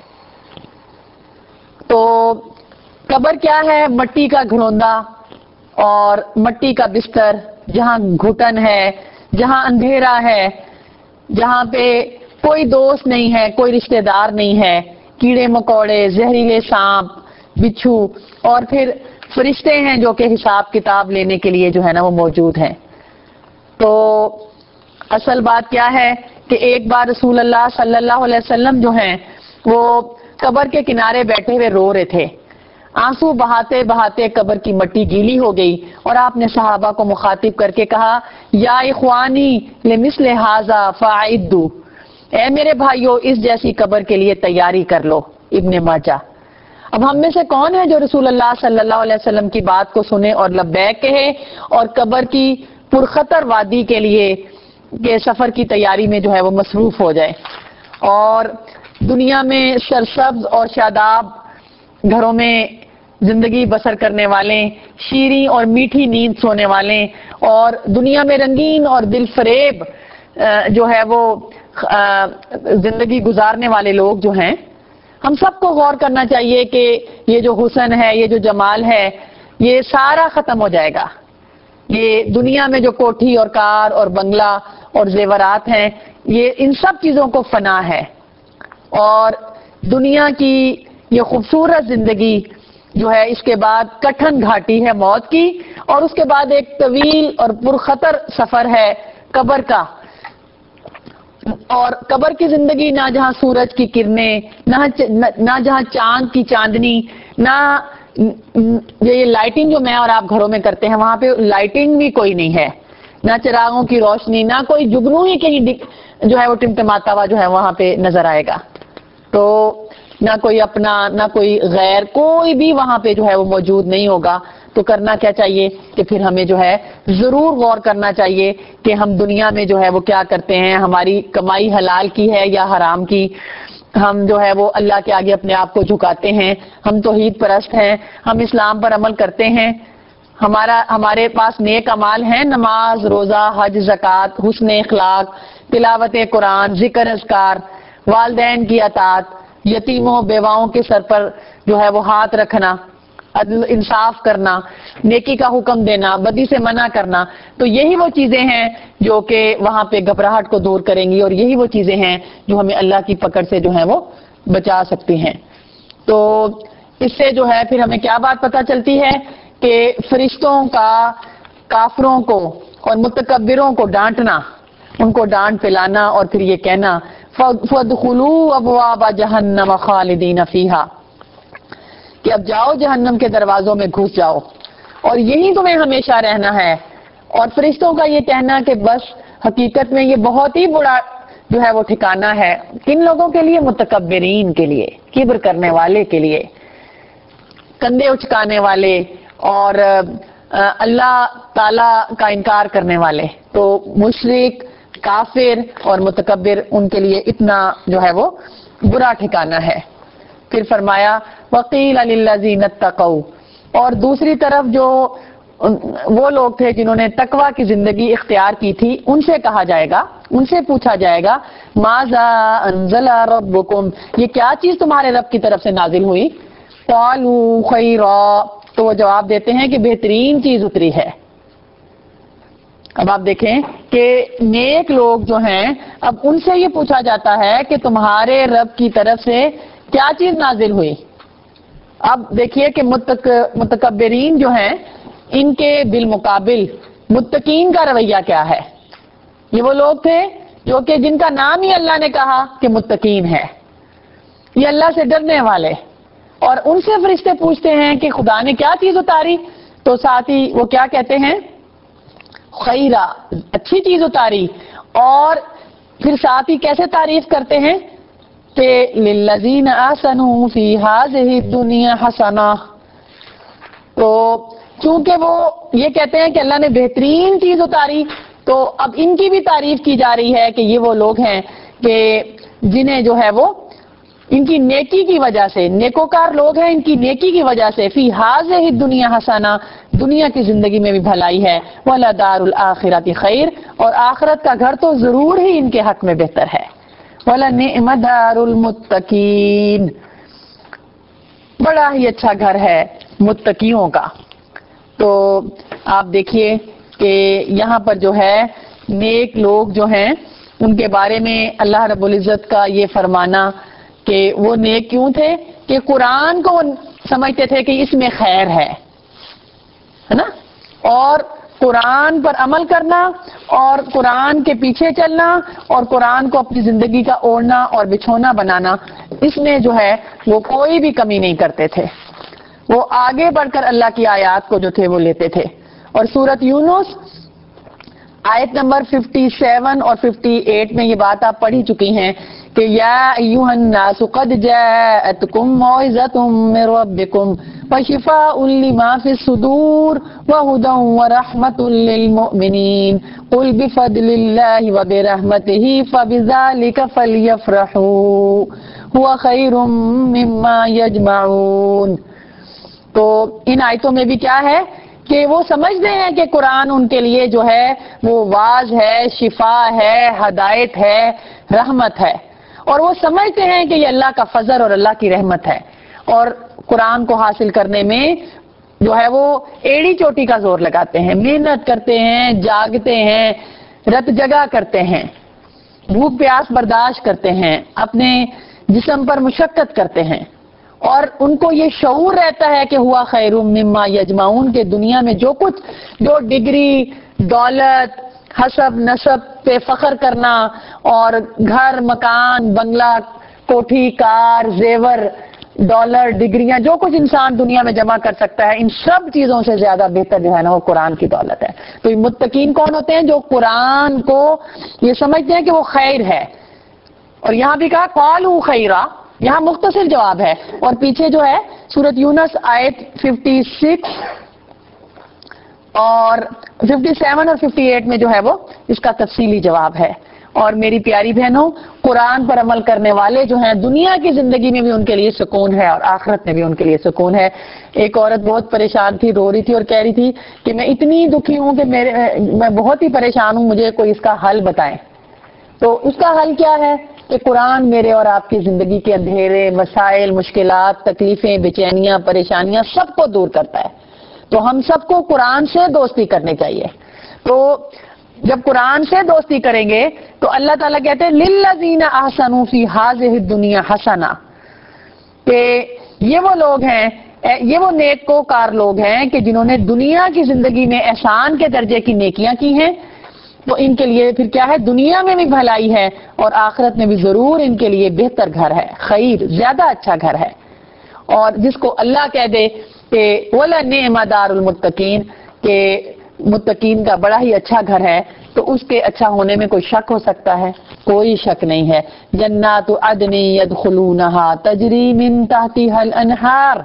تو قبر کیا ہے؟ مٹی کا گھروندا اور مٹی کا بستر، جہاں گھٹن ہے، جہاں اندھیرا ہے، جہاں پہ کوئی دوست نہیں ہے، کوئی رشتہ دار نہیں ہے، کیڑے مکوڑے، زہریلے سانپ، بچھو، اور پھر فرشتے ہیں جو کہ حساب کتاب لینے کے لیے جو ہے نا وہ موجود ہیں. تو اصل بات کیا ہے کہ ایک بار رسول اللہ صلی اللہ علیہ وسلم جو ہیں وہ قبر کے کنارے بیٹھے ہوئے رو رہے تھے، آنسو بہاتے بہاتے قبر کی مٹی گیلی ہو گئی اور آپ نے صحابہ کو مخاطب کر کے کہا یا اخوانی لمثل ھذا فاعدوا، اے میرے بھائیو اس جیسی قبر کے لیے تیاری کر لو. ابن ماجہ. اب ہم میں سے کون ہے جو رسول اللہ صلی اللہ علیہ وسلم کی بات کو سنے اور لبیک کہے اور قبر کی پرخطر وادی کے لیے کے سفر کی تیاری میں جو ہے وہ مصروف ہو جائے، اور دنیا میں سرسبز اور شاداب گھروں میں زندگی بسر کرنے والے، شیریں اور میٹھی نیند سونے والے، اور دنیا میں رنگین اور دل فریب جو ہے وہ زندگی گزارنے والے لوگ جو ہیں، ہم سب کو غور کرنا چاہیے کہ یہ جو حسن ہے، یہ جو جمال ہے، یہ سارا ختم ہو جائے گا. یہ دنیا میں جو کوٹھی اور کار اور بنگلہ اور زیورات ہیں، یہ ان سب چیزوں کو فنا ہے، اور دنیا کی یہ خوبصورت زندگی جو ہے اس کے بعد کٹھن گھاٹی ہے موت کی، اور اس کے بعد ایک طویل اور پرخطر سفر ہے قبر کا. اور قبر کی زندگی نہ جہاں سورج کی کرنیں، نہ نہ جہاں چاند کی چاندنی، نہ یہ لائٹنگ جو میں اور آپ گھروں میں کرتے ہیں وہاں پہ لائٹنگ بھی کوئی نہیں ہے، نہ چراغوں کی روشنی، نہ کوئی جگنو ہی کہیں جو ہے وہ ٹمٹماتا ہوا جو ہے وہاں پہ نظر آئے گا. تو نہ کوئی اپنا نہ کوئی غیر، کوئی بھی وہاں پہ جو ہے وہ موجود نہیں ہوگا. تو کرنا کیا چاہیے کہ پھر ہمیں جو ہے ضرور غور کرنا چاہیے کہ ہم دنیا میں جو ہے وہ کیا کرتے ہیں، ہماری کمائی حلال کی ہے یا حرام کی. ہم جو ہے وہ اللہ کے آگے اپنے آپ کو جھکاتے ہیں، ہم توحید پرست ہیں، ہم اسلام پر عمل کرتے ہیں، ہمارا ہمارے پاس نیک اعمال ہیں، نماز، روزہ، حج، زکوٰۃ، حسن اخلاق، تلاوت قرآن، ذکر اذکار، والدین کی اطاعت، یتیموں بیواؤں کے سر پر جو ہے وہ ہاتھ رکھنا، عدل انصاف کرنا، نیکی کا حکم دینا، بدی سے منع کرنا. تو یہی وہ چیزیں ہیں جو کہ وہاں پہ گھبراہٹ کو دور کریں گی، اور یہی وہ چیزیں ہیں جو ہمیں اللہ کی پکڑ سے جو ہے وہ بچا سکتی ہیں. تو اس سے جو ہے پھر ہمیں کیا بات پتہ چلتی ہے کہ فرشتوں کا کافروں کو اور متکبروں کو ڈانٹنا، ان کو ڈانٹ پلانا، اور پھر یہ کہنا فَادْخُلُوا أَبْوَابَ جَهَنَّمَ خَالِدِينَ فِيهَا، کہ اب جاؤ جہنم کے دروازوں میں گھس جاؤ اور یہی تمہیں ہمیشہ رہنا ہے. اور فرشتوں کا یہ کہنا کہ بس حقیقت میں یہ بہت ہی بڑا جو ہے وہ ٹھکانہ ہے کن لوگوں کے لیے؟ متکبرین کے لیے، کبر کرنے والے کے لیے، کندھے اچکانے والے اور اللہ تعالی کا انکار کرنے والے. تو مشرک، کافر اور متکبر ان کے لیے اتنا جو ہے وہ برا ٹھکانہ ہے. پھر فرمایا وَقِيلَ لِلَّذِينَ اتَّقَوْا، اور دوسری طرف جو وہ لوگ تھے جنہوں نے تقوی کی زندگی اختیار کی تھی، ان سے کہا جائے گا، ان سے پوچھا جائے گا ماذا انزل ربکم، یہ کیا چیز تمہارے رب کی طرف سے نازل ہوئی؟ قالوا خیرا، تو وہ جواب دیتے ہیں کہ بہترین چیز اتری ہے۔ اب آپ دیکھیں کہ نیک لوگ جو ہیں، اب ان سے یہ پوچھا جاتا ہے کہ تمہارے رب کی طرف سے کیا چیز نازل ہوئی۔ اب دیکھیے کہ متک متکبرین جو ہیں، ان کے بالمقابل متقین کا رویہ کیا ہے۔ یہ وہ لوگ تھے جو کہ جن کا نام ہی اللہ نے کہا کہ متقین ہے، یہ اللہ سے ڈرنے والے، اور ان سے فرشتے پوچھتے ہیں کہ خدا نے کیا چیز اتاری، تو ساتھ ہی وہ کیا کہتے ہیں؟ خیرہ، اچھی چیز اتاری، اور پھر ساتھ ہی کیسے تعریف کرتے ہیں کہ للذین احسنوا فی ہذہ الدنیا حسنہ، تو چونکہ وہ یہ کہتے ہیں کہ اللہ نے بہترین چیز اتاری، تو اب ان کی بھی تعریف کی جا رہی ہے کہ یہ وہ لوگ ہیں کہ جنہیں جو ہے وہ ان کی نیکی کی وجہ سے، نیکوکار لوگ ہیں، ان کی نیکی کی وجہ سے فی ہذہ الدنیا حسنہ، دنیا کی زندگی میں بھی بھلائی ہے، وَلَدَارُ الْآخِرَةِ خیر، اور آخرت کا گھر تو ضرور ہی ان کے حق میں بہتر ہے، وَلَنِعْمَ دَارُ الْمُتَّقِينَ، بڑا ہی اچھا گھر ہے متقیوں کا۔ تو آپ دیکھیے کہ یہاں پر جو ہے نیک لوگ جو ہیں ان کے بارے میں اللہ رب العزت کا یہ فرمانا کہ وہ نیک کیوں تھے کہ قرآن کو سمجھتے تھے کہ اس میں خیر ہے ہے نا، اور قرآن پر عمل کرنا اور قرآن کے پیچھے چلنا اور قرآن کو اپنی زندگی کا اوڑھنا اور بچھونا بنانا، اس میں جو ہے وہ کوئی بھی کمی نہیں کرتے تھے، وہ آگے بڑھ کر اللہ کی آیات کو جو تھے وہ لیتے تھے۔ اور سورۃ یونس آیت نمبر سچاون اور اٹھاون میں یہ بات آپ پڑھ ہی چکی ہیں کہ یا ایھا الناس قد جاءتکم موعظۃ من ربکم وشفاء لما فی الصدور وہدی ورحمۃ للمؤمنین قل بفضل اللہ وبرحمتہ فبذلک فلیفرحوا هو خیر مما یجمعون۔ تو ان آیتوں میں بھی کیا ہے کہ وہ سمجھتے ہیں کہ قرآن ان کے لیے جو ہے وہ واعظ ہے، شفا ہے، ہدایت ہے، رحمت ہے، اور وہ سمجھتے ہیں کہ یہ اللہ کا فضل اور اللہ کی رحمت ہے، اور قرآن کو حاصل کرنے میں جو ہے وہ ایڑی چوٹی کا زور لگاتے ہیں، محنت کرتے ہیں، جاگتے ہیں، رت جگہ کرتے ہیں، بھوک پیاس برداشت کرتے ہیں، اپنے جسم پر مشقت کرتے ہیں، اور ان کو یہ شعور رہتا ہے کہ ہوا خیر مما یجمعون، کے دنیا میں جو کچھ جو ڈگری، دولت، حسب نسب پہ فخر کرنا اور گھر، مکان، بنگلہ، کوٹھی، کار، زیور، ڈالر، ڈگریاں، جو کچھ انسان دنیا میں جمع کر سکتا ہے، ان سب چیزوں سے زیادہ بہتر جو ہے نا وہ قرآن کی دولت ہے۔ تو یہ متقین کون ہوتے ہیں؟ جو قرآن کو یہ سمجھتے ہیں کہ وہ خیر ہے، اور یہاں بھی کہا قالوا خیرا، یہاں مختصر جواب ہے، اور پیچھے جو ہے سورۃ یونس آیت چھپن اور سچاون اور اٹھاون میں جو ہے وہ اس کا تفصیلی جواب ہے۔ اور میری پیاری بہنوں، قرآن پر عمل کرنے والے جو ہیں دنیا کی زندگی میں بھی ان کے لیے سکون ہے اور آخرت میں بھی ان کے لیے سکون ہے۔ ایک عورت بہت پریشان تھی، رو رہی تھی اور کہہ رہی تھی کہ میں اتنی دکھی ہوں کہ میرے میں بہت ہی پریشان ہوں، مجھے کوئی اس کا حل بتائیں۔ تو اس کا حل کیا ہے کہ قرآن میرے اور آپ کی زندگی کے اندھیرے، مسائل، مشکلات، تکلیفیں، بے چینیاں، پریشانیاں سب کو دور کرتا ہے۔ تو ہم سب کو قرآن سے دوستی کرنی چاہیے۔ تو جب قرآن سے دوستی کریں گے تو اللہ تعالیٰ کہتے ہیں للذین احسنوا فی ہذہ الدنیا حسنہ، کہ یہ وہ لوگ ہیں، یہ وہ نیکوکار لوگ ہیں کہ جنہوں نے دنیا کی زندگی میں احسان کے درجے کی نیکیاں کی ہیں، تو ان کے لیے پھر کیا ہے؟ دنیا میں بھی بھلائی ہے اور آخرت میں بھی ضرور ان کے لیے بہتر گھر ہے، خیر، زیادہ اچھا گھر ہے۔ اور جس کو اللہ کہہ دے کہ وَلَنِعْمَ دَارُ الْمُتَّقِينَ، کہ متقین کا بڑا ہی اچھا گھر ہے، تو اس کے اچھا ہونے میں کوئی شک ہو سکتا ہے؟ کوئی شک نہیں ہے۔ جنات عدن یدخلونہا تجری من تحتہا الانہار،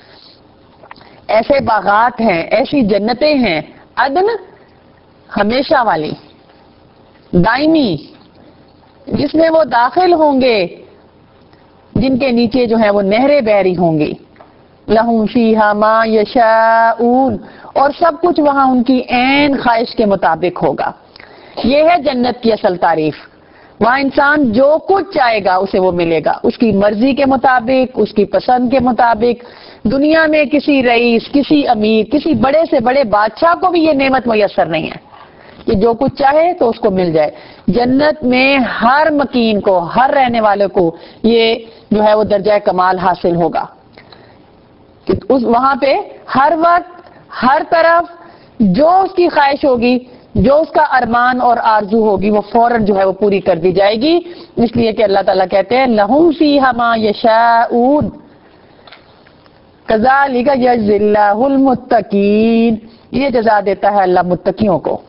ایسے باغات ہیں، ایسی جنتیں ہیں، عدن ہمیشہ والی، دائمی، جس میں وہ داخل ہوں گے، جن کے نیچے جو ہے وہ نہریں بہ رہی ہوں گی، لہم فیہا ما یشاؤون، اور سب کچھ وہاں ان کی عین خواہش کے مطابق ہوگا. یہ ہے جنت کی اصل تعریف. وہاں انسان جو کچھ چاہے گا اسے وہ ملے گا، اس کی مرضی کے مطابق، اس کی پسند کے مطابق. دنیا میں کسی رئیس، کسی امیر، کسی بڑے سے بڑے بادشاہ کو بھی یہ نعمت میسر نہیں ہے کہ جو کچھ چاہے تو اس کو مل جائے. جنت میں ہر مکین کو، ہر رہنے والے کو یہ جو ہے وہ درجہ کمال حاصل ہوگا کہ اس وہاں پہ ہر وقت ہر طرف جو اس کی خواہش ہوگی، جو اس کا ارمان اور آرزو ہوگی، وہ فوراً جو ہے وہ پوری کر دی جائے گی. اس لیے کہ اللہ تعالیٰ کہتے ہیں لَهُمْ فِيهَا مَا يَشَاءُونَ كَذَلِكَ يَجْزِي اللَّهُ الْمُتَّقِينَ. یہ جزا دیتا ہے اللہ متقیوں کو،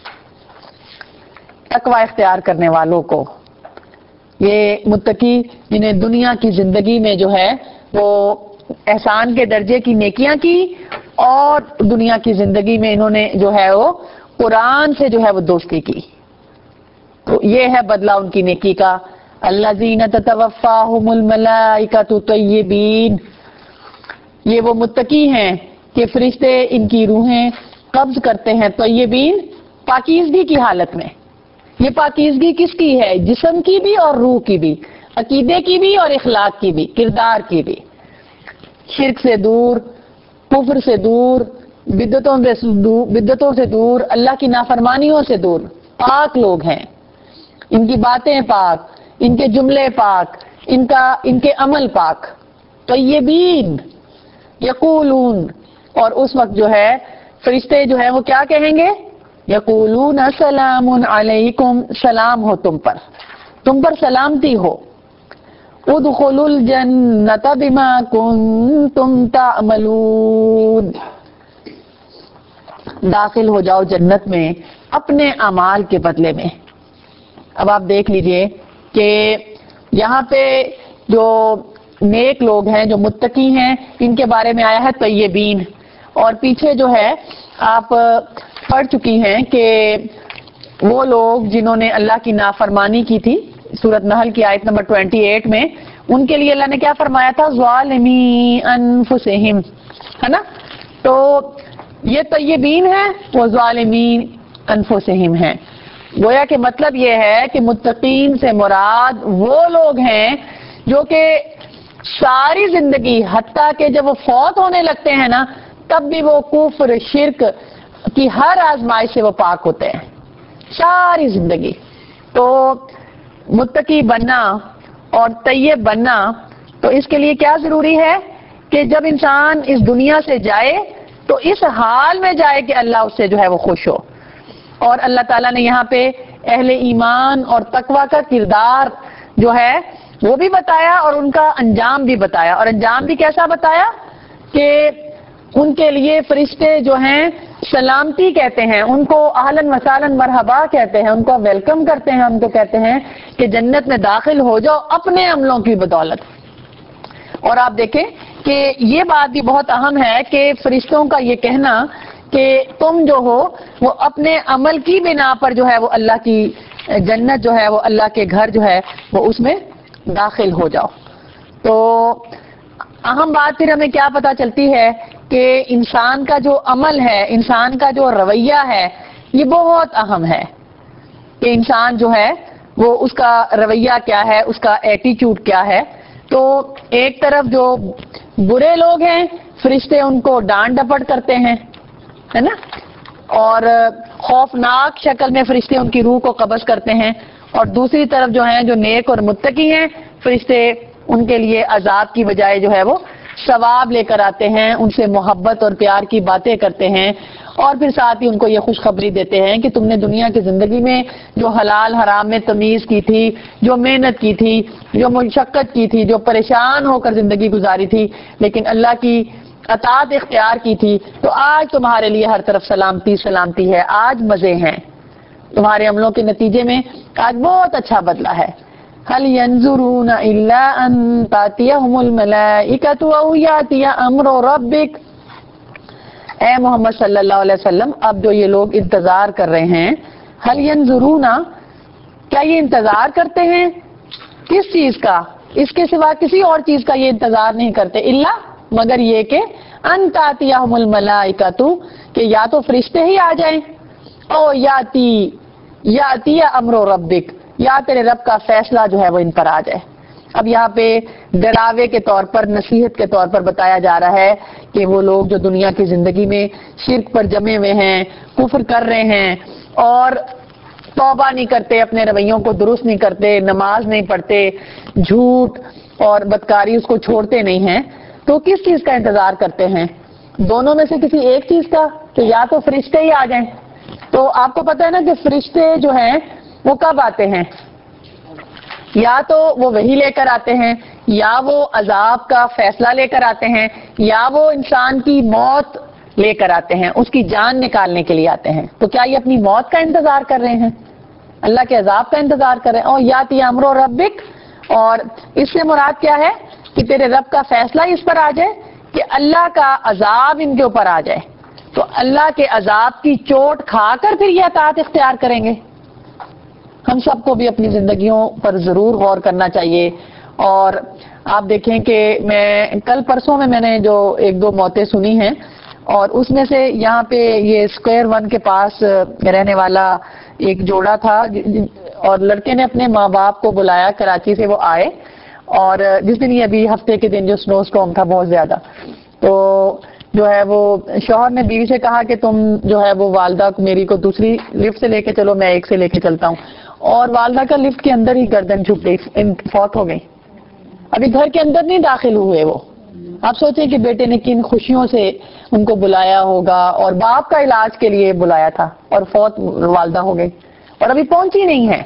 تقوی اختیار کرنے والوں کو. یہ متقی جنہیں دنیا کی زندگی میں جو ہے وہ احسان کے درجے کی نیکیاں کی اور دنیا کی زندگی میں انہوں نے جو ہے وہ قرآن سے جو ہے وہ دوستی کی، تو یہ ہے بدلہ ان کی نیکی کا. الذین تتوفاہم الملائکۃ طیبین. یہ وہ متقی ہیں کہ فرشتے ان کی روحیں قبض کرتے ہیں طیبین، پاکیزگی کی حالت میں. یہ پاکیزگی کس کی ہے؟ جسم کی بھی اور روح کی بھی، عقیدے کی بھی اور اخلاق کی بھی، کردار کی بھی. شرک سے دور، کفر سے دور، بدعتوں سے دور، بدعتوں سے دور، اللہ کی نافرمانیوں سے دور، پاک لوگ ہیں. ان کی باتیں پاک، ان کے جملے پاک، ان کا ان کے عمل پاک. طیبین یقولون. اور اس وقت جو ہے فرشتے جو ہیں وہ کیا کہیں گے؟ یقولون سلام علیکم. سلام ہو تم پر، تم پر سلامتی ہو. ادخلوا الجنۃ بما کنتم تعملون. داخل ہو جاؤ جنت میں اپنے اعمال کے بدلے میں. اب آپ دیکھ لیجئے کہ یہاں پہ جو نیک لوگ ہیں، جو متقی ہیں، ان کے بارے میں آیا ہے طیبین. اور پیچھے جو ہے آپ پڑھ چکی ہیں کہ وہ لوگ جنہوں نے اللہ کی نافرمانی کی تھی، سورۃ نحل کی آیت نمبر اٹھائیس میں، ان کے لیے اللہ نے کیا فرمایا تھا؟ ظالمی انفسہم، ہے نا. تو یہ طیبین ہیں، وہ ظالمین انفسہم ہیں. گویا کہ مطلب یہ ہے کہ متقین سے مراد وہ لوگ ہیں جو کہ ساری زندگی، حتیٰ کہ جب وہ فوت ہونے لگتے ہیں نا، تب بھی وہ کفر، شرک کی ہر آزمائش سے وہ پاک ہوتے ہیں ساری زندگی. تو متقی بننا اور طیب بننا، تو اس کے لیے کیا ضروری ہے کہ جب انسان اس دنیا سے جائے تو اس حال میں جائے کہ اللہ اس سے جو ہے وہ خوش ہو. اور اللہ تعالیٰ نے یہاں پہ اہل ایمان اور تقوی کا کردار جو ہے وہ بھی بتایا اور ان کا انجام بھی بتایا. اور انجام بھی کیسا بتایا کہ ان کے لیے فرشتے جو ہیں سلامتی کہتے ہیں، ان کو اہلاً وسہلاً مرحبا کہتے ہیں، ان کو ویلکم کرتے ہیں، ان کو کہتے ہیں کہ جنت میں داخل ہو جاؤ اپنے عملوں کی بدولت. اور آپ دیکھیں کہ یہ بات بھی بہت اہم ہے کہ فرشتوں کا یہ کہنا کہ تم جو ہو وہ اپنے عمل کی بنا پر جو ہے وہ اللہ کی جنت جو ہے وہ اللہ کے گھر جو ہے وہ اس میں داخل ہو جاؤ. تو اہم بات پھر ہمیں کیا پتہ چلتی ہے کہ انسان کا جو عمل ہے، انسان کا جو رویہ ہے، یہ بہت اہم ہے کہ انسان جو ہے وہ اس کا رویہ کیا ہے، اس کا ایٹیچیوڈ کیا ہے. تو ایک طرف جو برے لوگ ہیں، فرشتے ان کو ڈانٹ ڈپٹ کرتے ہیں، ہے نا، اور خوفناک شکل میں فرشتے ان کی روح کو قبض کرتے ہیں. اور دوسری طرف جو ہیں جو نیک اور متقی ہیں، فرشتے ان کے لیے عذاب کی بجائے جو ہے وہ ثواب لے کر آتے ہیں، ان سے محبت اور پیار کی باتیں کرتے ہیں، اور پھر ساتھ ہی ان کو یہ خوشخبری دیتے ہیں کہ تم نے دنیا کی زندگی میں جو حلال حرام میں تمیز کی تھی، جو محنت کی تھی، جو مشقت کی تھی، جو پریشان ہو کر زندگی گزاری تھی، لیکن اللہ کی اطاعت اختیار کی تھی، تو آج تمہارے لیے ہر طرف سلامتی سلامتی ہے، آج مزے ہیں. تمہارے عملوں کے نتیجے میں آج بہت اچھا بدلہ ہے. هل ينظرون الا ان تاتيهم الملائكة او ياتي امر ربك. اے محمد صلی اللہ علیہ وسلم، اب جو یہ لوگ انتظار کر رہے ہیں، هل ينظرون، کیا یہ انتظار کرتے ہیں کس چیز کا؟ اس کے سوا کسی اور چیز کا یہ انتظار نہیں کرتے، الا مگر یہ کہ ان تاتيهم الملائكة، کہ یا تو فرشتے ہی آ جائیں او یاتی یاتی امر ربک، یا تیرے رب کا فیصلہ جو ہے وہ ان پر آ جائے۔ اب یہاں پہ ڈراوے کے طور پر، نصیحت کے طور پر بتایا جا رہا ہے کہ وہ لوگ جو دنیا کی زندگی میں شرک پر جمے ہوئے ہیں، کفر کر رہے ہیں اور توبہ نہیں کرتے، اپنے رویوں کو درست نہیں کرتے، نماز نہیں پڑھتے، جھوٹ اور بدکاری اس کو چھوڑتے نہیں ہیں، تو کس چیز کا انتظار کرتے ہیں؟ دونوں میں سے کسی ایک چیز کا، کہ یا تو فرشتے ہی آ جائیں۔ تو آپ کو پتہ ہے نا کہ فرشتے جو ہیں وہ کب آتے ہیں؟ یا تو وہ وحی لے کر آتے ہیں، یا وہ عذاب کا فیصلہ لے کر آتے ہیں، یا وہ انسان کی موت لے کر آتے ہیں، اس کی جان نکالنے کے لیے آتے ہیں۔ تو کیا یہ اپنی موت کا انتظار کر رہے ہیں؟ اللہ کے عذاب کا انتظار کر رہے ہیں؟ اور یاتی امر ربک، اور اس سے مراد کیا ہے کہ تیرے رب کا فیصلہ اس پر آ جائے کہ اللہ کا عذاب ان کے اوپر آ جائے، تو اللہ کے عذاب کی چوٹ کھا کر پھر یہ اطاعت اختیار کریں گے۔ ہم سب کو بھی اپنی زندگیوں پر ضرور غور کرنا چاہیے، اور آپ دیکھیں کہ میں کل پرسوں میں میں نے جو ایک دو موتیں سنی ہیں، اور اس میں سے یہاں پہ یہ اسکوائر ون کے پاس رہنے والا ایک جوڑا تھا، اور لڑکے نے اپنے ماں باپ کو بلایا، کراچی سے وہ آئے، اور جس دن یہ ابھی ہفتے کے دن جو سنو اسٹارم تھا بہت زیادہ، تو جو ہے وہ شوہر نے بیوی سے کہا کہ تم جو ہے وہ والدہ میری کو دوسری لفٹ سے لے کے چلو، میں ایک سے لے کے چلتا ہوں، اور والدہ کا لفٹ کے اندر ہی گردن چھپ گئی، فوت ہو گئی، ابھی گھر کے اندر نہیں داخل ہوئے وہ۔ آپ سوچیں کہ بیٹے نے کن خوشیوں سے ان کو بلایا ہوگا، اور باپ کا علاج کے لیے بلایا تھا، اور فوت والدہ ہو گئی، اور ابھی پہنچی نہیں ہے،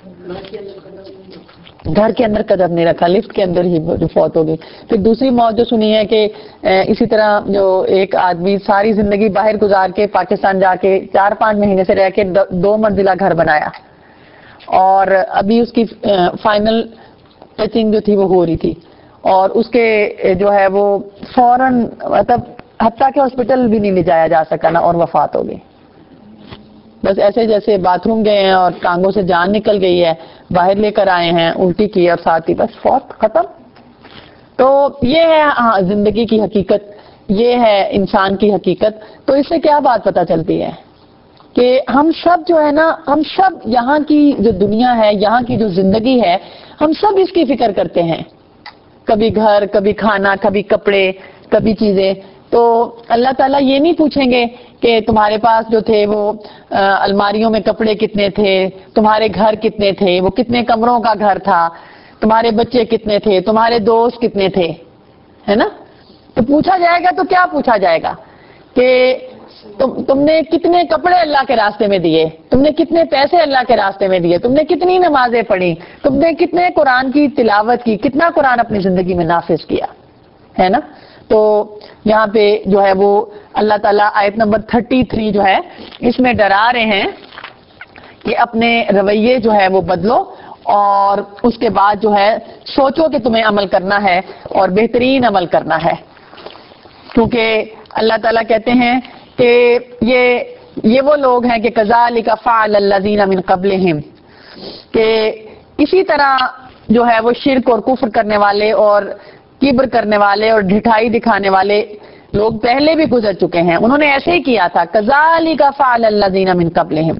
گھر کے اندر قدم نہیں رکھا، لفٹ کے اندر ہی جو فوت ہو گئی۔ پھر دوسری موت جو سنی ہے کہ اسی طرح جو ایک آدمی ساری زندگی باہر گزار کے پاکستان جا کے چار پانچ مہینے سے رہ کے دو منزلہ گھر بنایا، اور ابھی اس کی فائنل ٹچنگ جو تھی وہ ہو رہی تھی، اور اس کے جو ہے وہ فوراً مطلب حتیٰ کہ ہاسپٹل بھی نہیں لے جایا جا سکا نا، اور وفات ہو گئی۔ بس ایسے جیسے باتھ روم گئے ہیں اور ٹانگوں سے جان نکل گئی ہے، باہر لے کر آئے ہیں، الٹی کی اور ساتھ ہی بس فوت، ختم۔ تو یہ ہے ہاں زندگی کی حقیقت، یہ ہے انسان کی حقیقت۔ تو اس سے کیا بات پتہ چلتی ہے کہ ہم سب جو ہے نا، ہم سب یہاں کی جو دنیا ہے، یہاں کی جو زندگی ہے، ہم سب اس کی فکر کرتے ہیں، کبھی گھر، کبھی کھانا، کبھی کپڑے، کبھی چیزیں۔ تو اللہ تعالیٰ یہ نہیں پوچھیں گے کہ تمہارے پاس جو تھے وہ الماریوں میں کپڑے کتنے تھے، تمہارے گھر کتنے تھے، وہ کتنے کمروں کا گھر تھا، تمہارے بچے کتنے تھے، تمہارے دوست کتنے تھے، ہے نا؟ تو پوچھا جائے گا تو کیا پوچھا جائے گا کہ تم تم نے کتنے کپڑے اللہ کے راستے میں دیے، تم نے کتنے پیسے اللہ کے راستے میں دیے، تم نے کتنی نمازیں پڑھی، تم نے کتنے قرآن کی تلاوت کی، کتنا قرآن اپنی زندگی میں نافذ کیا، ہے نا؟ تو یہاں پہ جو ہے وہ اللہ تعالیٰ آیت نمبر تینتیس جو ہے اس میں ڈرا رہے ہیں کہ اپنے رویے جو ہے وہ بدلو، اور اس کے بعد جو ہے سوچو کہ تمہیں عمل کرنا ہے اور بہترین عمل کرنا ہے، کیونکہ اللہ تعالیٰ کہتے ہیں کہ یہ یہ وہ لوگ ہیں کہ کذالک فعل الذین من قبلہم، کہ اسی طرح جو ہے وہ شرک اور کفر کرنے والے اور کبر کرنے والے اور ڈھٹائی دکھانے والے لوگ پہلے بھی گزر چکے ہیں، انہوں نے ایسے ہی کیا تھا، کذالک فعل الذین من قبلہم۔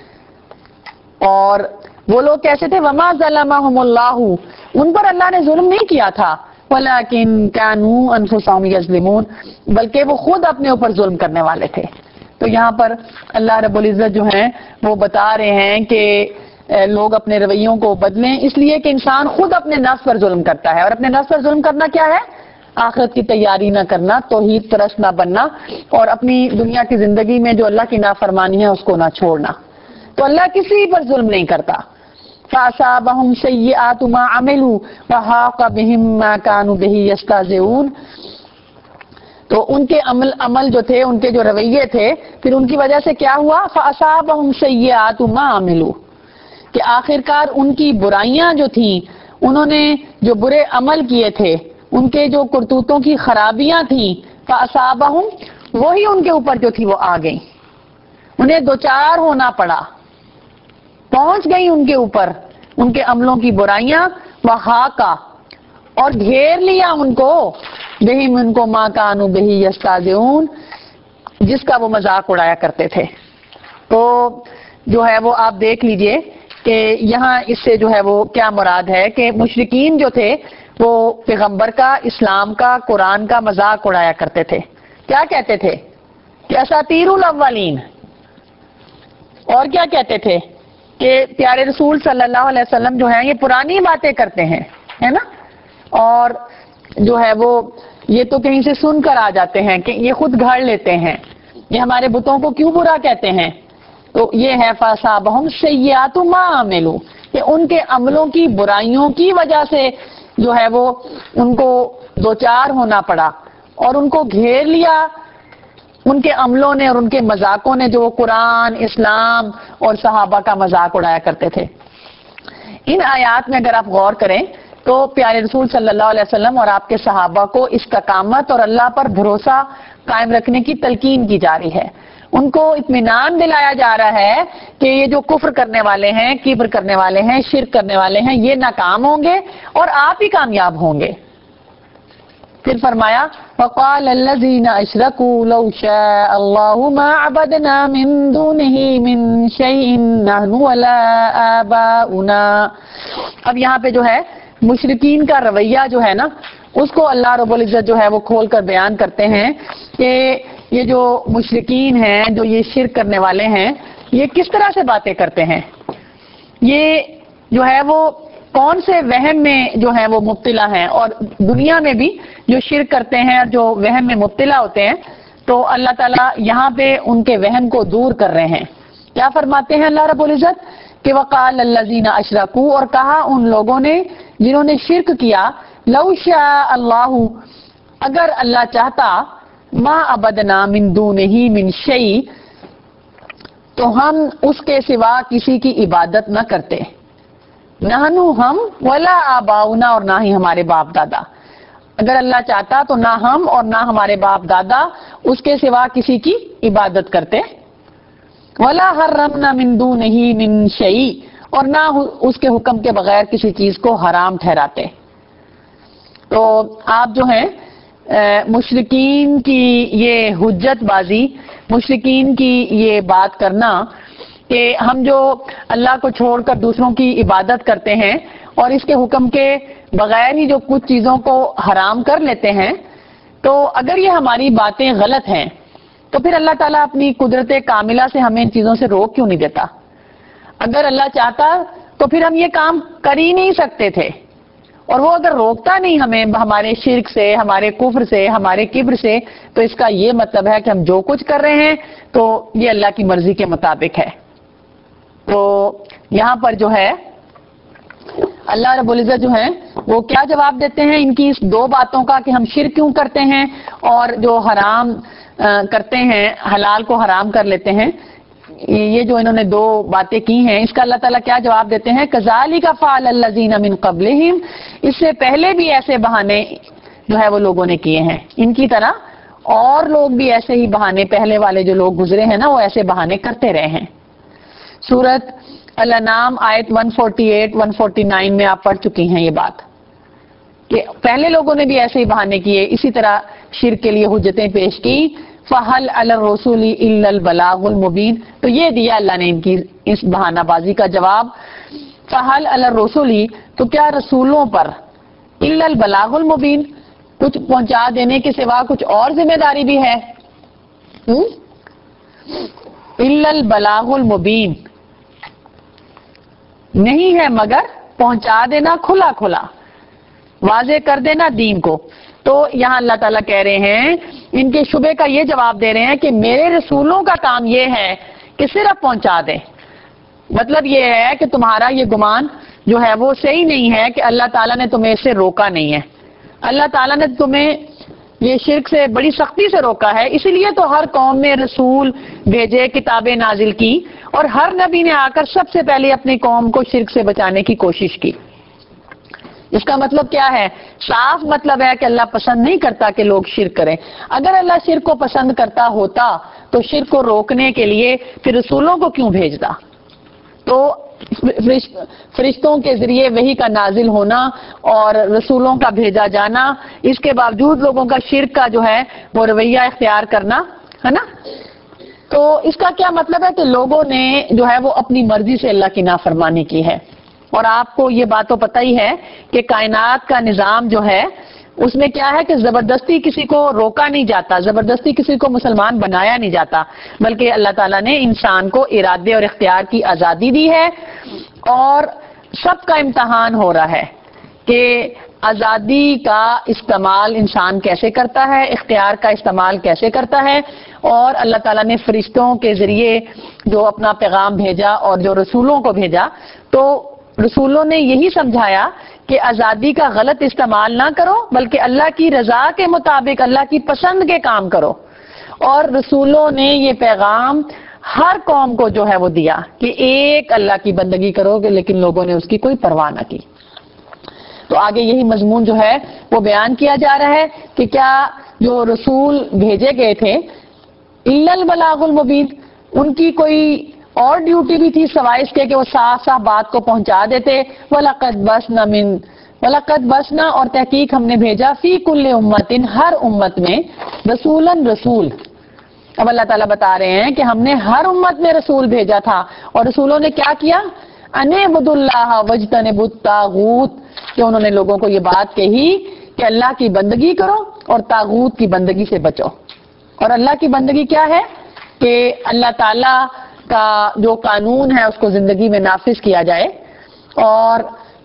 اور وہ لوگ کیسے تھے؟ وما ظلمہم اللہ، ان پر اللہ نے ظلم نہیں کیا تھا، ولیکن کانوا انفسہم یظلمون، بلکہ وہ خود اپنے اوپر ظلم کرنے والے تھے۔ تو یہاں پر اللہ رب العزت جو ہیں وہ بتا رہے ہیں کہ لوگ اپنے رویوں کو بدلیں، اس لیے کہ انسان خود اپنے نفس پر ظلم کرتا ہے، اور اپنے نفس پر ظلم کرنا کیا ہے؟ آخرت کی تیاری نہ کرنا، توحید پرست نہ بننا، اور اپنی دنیا کی زندگی میں جو اللہ کی نافرمانی ہے اس کو نہ چھوڑنا۔ تو اللہ کسی پر ظلم نہیں کرتا۔ فَأَصَابَهُمْ سَيِّئَاتُ مَا عَمِلُوا وَحَاقَ بِهِم مَّا كَانُوا بِهِ يَسْتَهْزِئُونَ، تو ان کے عمل عمل جو تھے، ان کے جو رویے تھے، پھر ان کی وجہ سے کیا ہوا؟ فَأَصَابَهُمْ سَيِّئَاتُ مَا عَمِلُوا، کہ آخرکار ان کی برائیاں جو تھیں، انہوں نے جو برے عمل کیے تھے، ان کے جو کرتوتوں کی خرابیاں تھیں، فَأَصَابَهُمْ، وہی ان کے اوپر جو تھی وہ آ گئی، انہیں دوچار ہونا پڑا، پہنچ گئی ان کے اوپر ان کے عملوں کی برائیاں، وحاقہ، اور گھیر لیا ان کو، بہم، ان کو، ما کانوا بہ یستہزئون، جس کا وہ مذاق اڑایا کرتے تھے. تو جو ہے وہ آپ دیکھ لیجئے کہ یہاں اس سے جو ہے وہ کیا مراد ہے کہ مشرکین جو تھے وہ پیغمبر کا، اسلام کا، قرآن کا مذاق اڑایا کرتے تھے. کیا کہتے تھے کہ اساطیر الاولین، اور کیا کہتے تھے کہ پیارے رسول صلی اللہ علیہ وسلم جو ہیں یہ پرانی باتیں کرتے ہیں، ہے نا، اور جو ہے وہ یہ تو کہیں سے سن کر آ جاتے ہیں کہ یہ خود گھڑ لیتے ہیں، یہ ہمارے بتوں کو کیوں برا کہتے ہیں. تو یہ ہے فَأَصَابَهُمْ سَيِّئَاتُ مَا عَمِلُوا، کہ ان کے عملوں کی برائیوں کی وجہ سے جو ہے وہ ان کو دوچار ہونا پڑا اور ان کو گھیر لیا ان کے عملوں نے اور ان کے مذاقوں نے، جو وہ قرآن، اسلام اور صحابہ کا مذاق اڑایا کرتے تھے. ان آیات میں اگر آپ غور کریں تو پیارے رسول صلی اللہ علیہ وسلم اور آپ کے صحابہ کو استقامت اور اللہ پر بھروسہ قائم رکھنے کی تلقین کی جا رہی ہے. ان کو اطمینان دلایا جا رہا ہے کہ یہ جو کفر کرنے والے ہیں، کبر کرنے والے ہیں، شرک کرنے والے ہیں، یہ ناکام ہوں گے اور آپ ہی کامیاب ہوں گے. پھر فرمایا وَقَالَ الَّذِينَ أَشْرَكُوا لَوْ شَاءَ اللَّهُ مَا عَبَدْنَا مِن دُونِهِ مِن شَيْءٍ نَحْنُ وَلَا آبَاؤُنَا. اب یہاں پہ جو ہے مشرکین کا رویہ جو ہے نا اس کو اللہ رب العزت جو ہے وہ کھول کر بیان کرتے ہیں کہ یہ جو مشرکین ہیں، جو یہ شرک کرنے والے ہیں، یہ کس طرح سے باتیں کرتے ہیں. یہ جو ہے وہ کون سے وہم میں جو ہے وہ مبتلا ہیں، اور دنیا میں بھی جو شرک کرتے ہیں اور جو وہم میں مبتلا ہوتے ہیں تو اللہ تعالیٰ یہاں پہ ان کے وہم کو دور کر رہے ہیں. کیا فرماتے ہیں اللہ رب العزت کہ وقال الذین اشرکوا، اور کہا ان لوگوں نے جنہوں نے شرک کیا، لو شاء اللہ، اگر اللہ چاہتا، ما عبدنا من دونہ من شیء، تو ہم اس کے سوا کسی کی عبادت نہ کرتے. نحنو ہم، ولا آباؤنا، اور نہ ہی ہمارے باپ دادا. اگر اللہ چاہتا تو نہ ہم اور نہ ہمارے باپ دادا اس کے سوا کسی کی عبادت کرتے. ولا حرمنا من دونہ من شیء، اور نہ اس کے حکم کے بغیر کسی چیز کو حرام ٹھہراتے. تو آپ جو ہیں مشرکین کی یہ حجت بازی، مشرکین کی یہ بات کرنا کہ ہم جو اللہ کو چھوڑ کر دوسروں کی عبادت کرتے ہیں اور اس کے حکم کے بغیر ہی جو کچھ چیزوں کو حرام کر لیتے ہیں، تو اگر یہ ہماری باتیں غلط ہیں تو پھر اللہ تعالیٰ اپنی قدرت کاملہ سے ہمیں ان چیزوں سے روک کیوں نہیں دیتا. اگر اللہ چاہتا تو پھر ہم یہ کام کر ہی نہیں سکتے تھے، اور وہ اگر روکتا نہیں ہمیں ہمارے شرک سے، ہمارے کفر سے، ہمارے کبر سے، تو اس کا یہ مطلب ہے کہ ہم جو کچھ کر رہے ہیں تو یہ اللہ کی مرضی کے مطابق ہے. تو یہاں پر جو ہے اللہ رب العزت جو ہے وہ کیا جواب دیتے ہیں ان کی اس دو باتوں کا کہ ہم شرک کیوں کرتے ہیں اور جو حرام کرتے ہیں، حلال کو حرام کر لیتے ہیں. یہ جو انہوں نے دو باتیں کی ہیں اس کا اللہ تعالیٰ کیا جواب دیتے ہیں، کذالک فعل الذین من قبلہم، اس سے پہلے بھی ایسے بہانے جو ہے وہ لوگوں نے کیے ہیں، ان کی طرح اور لوگ بھی ایسے ہی بہانے، پہلے والے جو لوگ گزرے ہیں نا وہ ایسے بہانے کرتے رہے ہیں. سورت الانعام آیت ایک سو اڑتالیس ایک سو انچاس میں آپ پڑھ چکی ہیں یہ بات کہ پہلے لوگوں نے بھی ایسے ہی بہانے کیے، اسی طرح شرک کے لیے حجتیں پیش کی. فَهَلْ عَلَى الرُّسُلِ إِلَّا الْبَلَاغُ الْمُبِينُ، تو یہ دیا اللہ نے ان کی اس بہانہ بازی کا جواب. فَهَلْ عَلَى الرُّسُلِ، تو کیا رسولوں پر، إِلَّا الْبَلَاغُ الْمُبِينُ، کچھ پہنچا دینے کے سوا کچھ اور ذمہ داری بھی ہے. إِلَّا الْبَلَاغُ الْمُبِينُ، نہیں ہے مگر پہنچا دینا کھلا کھلا، واضح کر دینا دین کو. تو یہاں اللہ تعالیٰ کہہ رہے ہیں، ان کے شبے کا یہ جواب دے رہے ہیں کہ میرے رسولوں کا کام یہ ہے کہ صرف پہنچا دیں. مطلب یہ ہے کہ تمہارا یہ گمان جو ہے وہ صحیح نہیں ہے کہ اللہ تعالیٰ نے تمہیں اس سے روکا نہیں ہے. اللہ تعالیٰ نے تمہیں یہ شرک سے بڑی سختی سے روکا ہے، اسی لیے تو ہر قوم میں رسول بھیجے، کتابیں نازل کی، اور ہر نبی نے آ کر سب سے پہلے اپنی قوم کو شرک سے بچانے کی کوشش کی. اس کا مطلب کیا ہے؟ صاف مطلب ہے کہ اللہ پسند نہیں کرتا کہ لوگ شرک کریں. اگر اللہ شرک کو پسند کرتا ہوتا تو شرک کو روکنے کے لیے پھر رسولوں کو کیوں بھیجتا؟ تو فرشتوں کے ذریعے وحی کا نازل ہونا اور رسولوں کا بھیجا جانا، اس کے باوجود لوگوں کا شرک کا جو ہے وہ رویہ اختیار کرنا، ہے نا. تو اس کا کیا مطلب ہے کہ لوگوں نے جو ہے وہ اپنی مرضی سے اللہ کی نافرمانی کی ہے. اور آپ کو یہ بات تو پتہ ہی ہے کہ کائنات کا نظام جو ہے اس میں کیا ہے کہ زبردستی کسی کو روکا نہیں جاتا, زبردستی کسی کو مسلمان بنایا نہیں جاتا, بلکہ اللہ تعالیٰ نے انسان کو ارادے اور اختیار کی آزادی دی ہے. اور سب کا امتحان ہو رہا ہے کہ آزادی کا استعمال انسان کیسے کرتا ہے, اختیار کا استعمال کیسے کرتا ہے. اور اللہ تعالیٰ نے فرشتوں کے ذریعے جو اپنا پیغام بھیجا اور جو رسولوں کو بھیجا, تو رسولوں نے یہی سمجھایا کہ آزادی کا غلط استعمال نہ کرو, بلکہ اللہ کی رضا کے مطابق اللہ کی پسند کے کام کرو. اور رسولوں نے یہ پیغام ہر قوم کو جو ہے وہ دیا کہ ایک اللہ کی بندگی کرو گے, لیکن لوگوں نے اس کی کوئی پرواہ نہ کی. تو آگے یہی مضمون جو ہے وہ بیان کیا جا رہا ہے کہ کیا جو رسول بھیجے گئے تھے الا البلاغ المبین, ان کی کوئی اور ڈیوٹی بھی تھی سوائے اس کے کہ وہ صاف صاف بات کو پہنچا دیتے. وَلَقَدْ بَسْنَا مِن وَلَقَدْ بَسْنَا اور تحقیق ہم نے بھیجا فی کل امت ہر امت میں رسولاً رسول. اب اللہ تعالیٰ بتا رہے ہیں کہ ہم نے ہر امت میں رسول بھیجا تھا, اور رسولوں نے کیا کیا, ان اعبدوا اللہ واجتنبوا الطاغوت, کہ انہوں نے لوگوں کو یہ بات کہی کہ اللہ کی بندگی کرو اور طاغوت کی بندگی سے بچو. اور اللہ کی بندگی کیا ہے کہ اللہ تعالیٰ کا جو قانون ہے اس کو زندگی میں نافذ کیا جائے. اور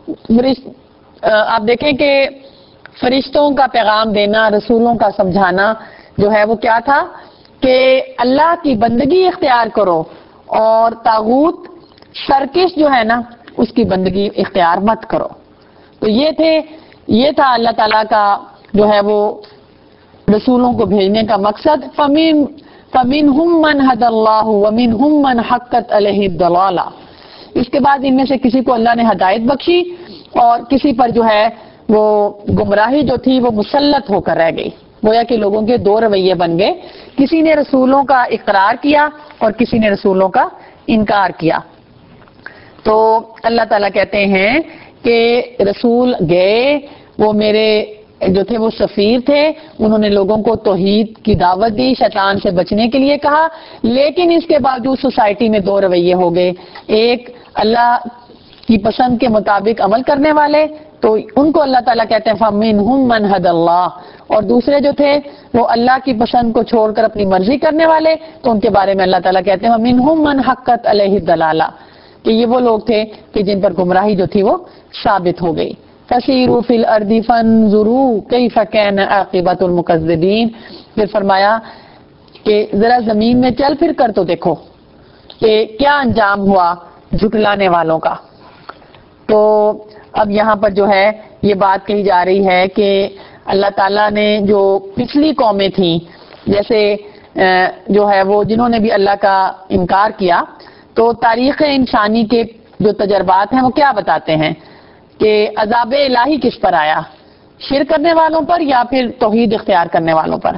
آپ دیکھیں کہ فرشتوں کا پیغام دینا, رسولوں کا سمجھانا جو ہے وہ کیا تھا کہ اللہ کی بندگی اختیار کرو, اور طاغوت سرکش جو ہے نا اس کی بندگی اختیار مت کرو. تو یہ تھے یہ تھا اللہ تعالیٰ کا جو ہے وہ رسولوں کو بھیجنے کا مقصد. فَمِن فَمِنْهُمْ مَنْ هَدَى اللَّهُ وَمِنْهُمْ مَنْ حَقَّتْ عَلَيْهِ الضَّلَالَةُ. اس کے بعد ان میں سے کسی کو اللہ نے ہدایت بخشی اور کسی پر جو ہے وہ گمراہی جو تھی وہ مسلط ہو کر رہ گئی. گویا کہ لوگوں کے دو رویے بن گئے, کسی نے رسولوں کا اقرار کیا اور کسی نے رسولوں کا انکار کیا. تو اللہ تعالیٰ کہتے ہیں کہ رسول گئے, وہ میرے جو تھے وہ سفیر تھے, انہوں نے لوگوں کو توحید کی دعوت دی, شیطان سے بچنے کے لیے کہا, لیکن اس کے باوجود سوسائٹی میں دو رویے ہو گئے. ایک اللہ کی پسند کے مطابق عمل کرنے والے, تو ان کو اللہ تعالیٰ کہتے ہیں فَمِنْهُمْ مَنْ هَدَى اللَّهُ, اور دوسرے جو تھے وہ اللہ کی پسند کو چھوڑ کر اپنی مرضی کرنے والے, تو ان کے بارے میں اللہ تعالیٰ کہتے ہیں وَمِنْهُمْ مَنْ حَقَّتْ عَلَيْهِ الضَّلَالَةُ, کہ یہ وہ لوگ تھے کہ جن پر گمراہی جو تھی وہ ثابت ہو گئی. فَسِيرُوا فِي الْأَرْضِ فَانظُرُوا كَيْفَ كَانَ عَاقِبَةُ الْمُكَذِّبِينَ. پھر فرمایا کہ ذرا زمین میں چل پھر کر تو دیکھو کہ کیا انجام ہوا جھٹلانے والوں کا. تو اب یہاں پر جو ہے یہ بات کہی جا رہی ہے کہ اللہ تعالیٰ نے جو پچھلی قومیں تھیں, جیسے جو ہے وہ جنہوں نے بھی اللہ کا انکار کیا, تو تاریخ انسانی کے جو تجربات ہیں وہ کیا بتاتے ہیں کہ عذاب الہی کس پر آیا, شرک کرنے والوں پر یا پھر توحید اختیار کرنے والوں پر.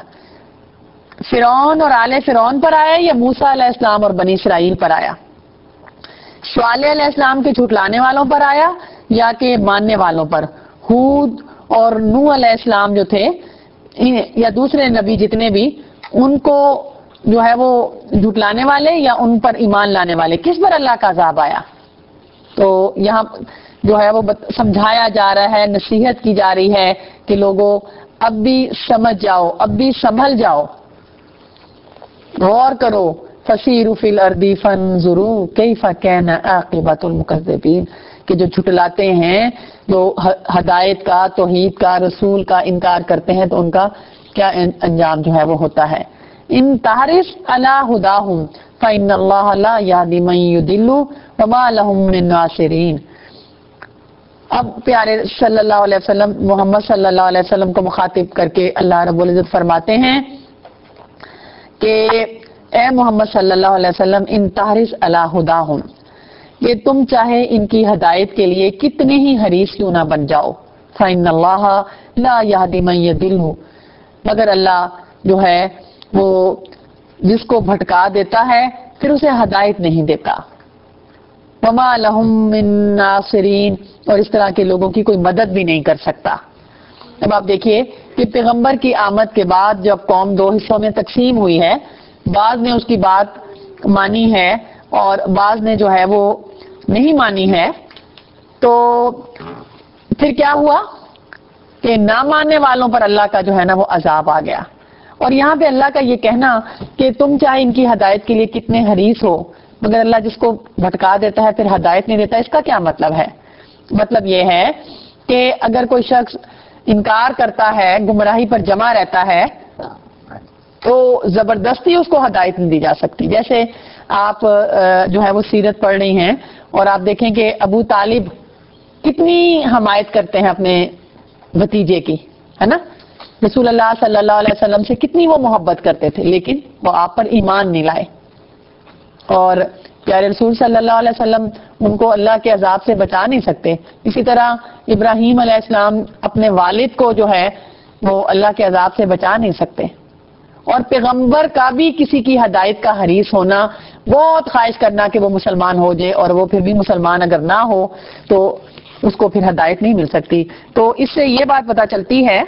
فرعون اور آل فرعون پر آیا یا موسیٰ علیہ السلام اور بنی اسرائیل پر آیا, صالح علیہ السلام کے جھٹلانے والوں پر آیا یا کہ ماننے والوں پر, ہود اور نوح علیہ السلام جو تھے یا دوسرے نبی جتنے بھی, ان کو جو ہے وہ جھٹلانے والے یا ان پر ایمان لانے والے, کس پر اللہ کا عذاب آیا. تو یہاں جو ہے وہ سمجھایا جا رہا ہے, نصیحت کی جا رہی ہے کہ لوگوں اب بھی سمجھ جاؤ, اب بھی سنبھل جاؤ, غور کرو. فَسِيرُوا فِي الْأَرْضِ فَانظُرُوا كَيْفَ كَانَ عَاقِبَةُ الْمُكَذِّبِينَ, کہ جو جھٹلاتے ہیں, جو ہدایت کا, توحید کا, رسول کا انکار کرتے ہیں, تو ان کا کیا انجام جو ہے وہ ہوتا ہے. ان تحرص علی ہداہم فإن اللہ لا یہدی من یضل وما لهم من ناصرین. اب پیارے صلی اللہ علیہ وسلم, محمد صلی اللہ علیہ وسلم کو مخاطب کر کے اللہ رب العزت فرماتے ہیں کہ اے محمد صلی اللہ علیہ وسلم, ان تحرص علی ہداہم, کہ تم چاہے ان کی ہدایت کے لیے کتنے ہی حریص کیوں نہ بن جاؤ, فإن اللہ لا یہدی من یضل, مگر اللہ جو ہے وہ جس کو بھٹکا دیتا ہے پھر اسے ہدایت نہیں دیتا. وما لهم من ناصرین, اور اس طرح کے لوگوں کی کوئی مدد بھی نہیں کر سکتا. اب آپ دیکھیے کہ پیغمبر کی آمد کے بعد جب قوم دو حصوں میں تقسیم ہوئی ہے, بعض نے اس کی بات مانی ہے اور بعض نے جو ہے وہ نہیں مانی ہے، تو پھر کیا ہوا کہ نہ ماننے والوں پر اللہ کا جو ہے نا وہ عذاب آ گیا۔ اور یہاں پہ اللہ کا یہ کہنا کہ تم چاہے ان کی ہدایت کے لیے کتنے حریص ہو، مگر اللہ جس کو بھٹکا دیتا ہے پھر ہدایت نہیں دیتا، اس کا کیا مطلب ہے؟ مطلب یہ ہے کہ اگر کوئی شخص انکار کرتا ہے، گمراہی پر جمع رہتا ہے، تو زبردستی اس کو ہدایت نہیں دی جا سکتی۔ جیسے آپ جو ہے وہ سیرت پڑھ رہی ہیں اور آپ دیکھیں کہ ابو طالب کتنی حمایت کرتے ہیں اپنے بھتیجے کی، ہے نا، رسول اللہ صلی اللہ علیہ وسلم سے کتنی وہ محبت کرتے تھے، لیکن وہ آپ پر ایمان نہیں لائے، اور پیارے رسول صلی اللہ علیہ وسلم ان کو اللہ کے عذاب سے بچا نہیں سکتے۔ اسی طرح ابراہیم علیہ السلام اپنے والد کو جو ہے وہ اللہ کے عذاب سے بچا نہیں سکتے، اور پیغمبر کا بھی کسی کی ہدایت کا حریص ہونا، بہت خواہش کرنا کہ وہ مسلمان ہو جائے، اور وہ پھر بھی مسلمان اگر نہ ہو تو اس کو پھر ہدایت نہیں مل سکتی۔ تو اس سے یہ بات پتہ چلتی ہے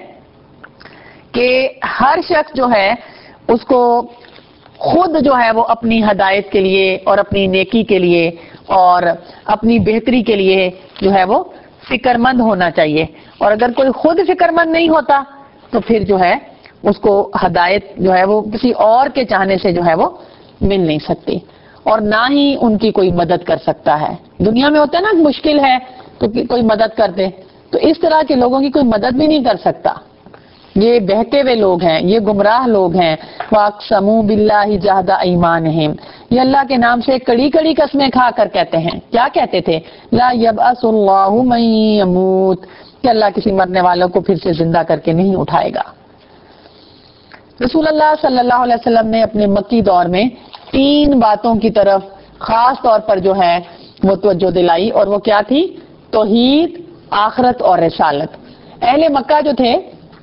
کہ ہر شخص جو ہے اس کو خود جو ہے وہ اپنی ہدایت کے لیے اور اپنی نیکی کے لیے اور اپنی بہتری کے لیے جو ہے وہ فکر مند ہونا چاہیے، اور اگر کوئی خود فکر مند نہیں ہوتا تو پھر جو ہے اس کو ہدایت جو ہے وہ کسی اور کے چاہنے سے جو ہے وہ مل نہیں سکتی، اور نہ ہی ان کی کوئی مدد کر سکتا ہے۔ دنیا میں ہوتا ہے نا مشکل ہے تو کوئی مدد کر دے، تو اس طرح کے لوگوں کی کوئی مدد بھی نہیں کر سکتا۔ یہ بہتے ہوئے لوگ ہیں، یہ گمراہ لوگ ہیں۔ وَأَقْسَمُوا بِاللَّهِ جَهْدَ أَيْمَانِهِمْ، یہ اللہ کے نام سے کڑی کڑی قسمیں کھا کر کہتے ہیں، کیا کہتے تھے؟ لَا يَبْعَثُ اللَّهُ مَن يَمُوتُ، کہ اللہ کسی مرنے والوں کو پھر سے زندہ کر کے نہیں اٹھائے گا۔ رسول اللہ صلی اللہ علیہ وسلم نے اپنے مکی دور میں تین باتوں کی طرف خاص طور پر جو ہے وہ توجہ دلائی، اور وہ کیا تھی؟ توحید، آخرت اور رسالت۔ اہل مکہ جو تھے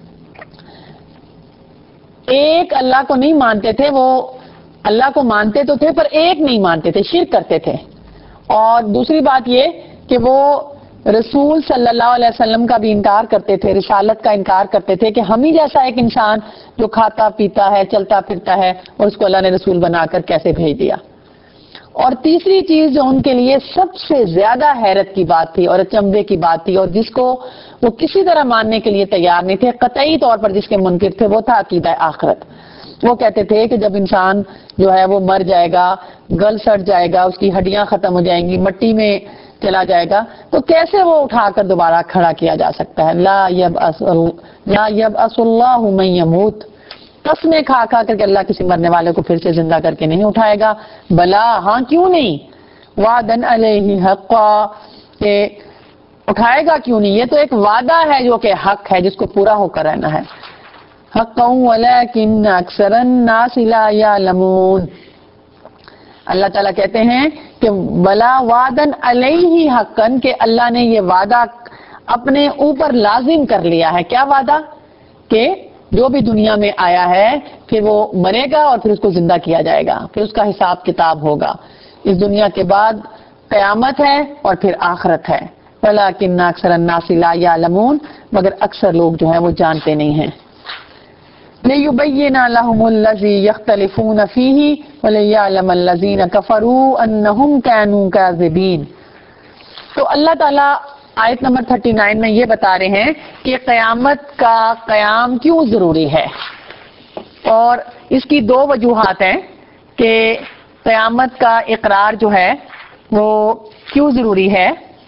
ایک اللہ کو نہیں مانتے تھے، وہ اللہ کو مانتے تو تھے پر ایک نہیں مانتے تھے، شرک کرتے تھے، اور دوسری بات یہ کہ وہ رسول صلی اللہ علیہ وسلم کا بھی انکار کرتے تھے، رسالت کا انکار کرتے تھے کہ ہم ہی جیسا ایک انسان جو کھاتا پیتا ہے، چلتا پھرتا ہے، اور اس کو اللہ نے رسول بنا کر کیسے بھیج دیا۔ اور تیسری چیز جو ان کے لیے سب سے زیادہ حیرت کی بات تھی اور اچنبھے کی بات تھی، اور جس کو وہ کسی طرح ماننے کے لیے تیار نہیں تھے، قطعی طور پر جس کے منکر تھے، وہ تھا عقیدہ آخرت۔ وہ کہتے تھے کہ جب انسان جو ہے وہ مر جائے گا، گل سڑ جائے گا، اس کی ہڈیاں ختم ہو جائیں گی، مٹی میں چلا جائے گا، تو کیسے وہ اٹھا کر دوبارہ کھڑا کیا جا سکتا ہے؟ لا یبعث لا یبعث اللہ من یموت، قسمیں کھا کھا کر کے اللہ کسی مرنے والے کو پھر سے زندہ کر کے نہیں اٹھائے گا۔ بلا، ہاں کیوں نہیں، وعدن علیہ حقا، کہ اٹھائے گا کیوں نہیں، یہ تو ایک وعدہ ہے جو کہ حق ہے، جس کو پورا ہو کر رہنا ہے۔ حقا ولکن اکثر الناس لا یعلمون، اللہ تعالیٰ کہتے ہیں کہ بلا وعدن علیہ حقن، کہ اللہ نے یہ وعدہ اپنے اوپر لازم کر لیا ہے۔ کیا وعدہ؟ کہ جو بھی دنیا میں آیا ہے پھر وہ مرے گا اور پھر اس کو زندہ کیا جائے گا، پھر اس کا حساب کتاب ہوگا۔ اس دنیا کے بعد قیامت ہے اور پھر آخرت ہے۔ ولکن اکثر الناس لا یعلمون، مگر اکثر لوگ جو ہیں وہ جانتے نہیں ہیں۔ لِيُبَيِّنَ لَهُمُ الَّذِي يَخْتَلِفُونَ فِيهِ وَلِيَعْلَمَ الَّذِينَ كَفَرُوا أَنَّهُمْ كَانُوا كَاذِبِينَ۔ تو اللہ تعالیٰ آیت نمبر انتیس میں یہ بتا رہے ہیں کہ قیامت کا قیام کیوں ضروری ہے، اور اس کی دو وجوہات ہیں کہ قیامت کا اقرار جو ہے وہ کیوں ضروری ہے۔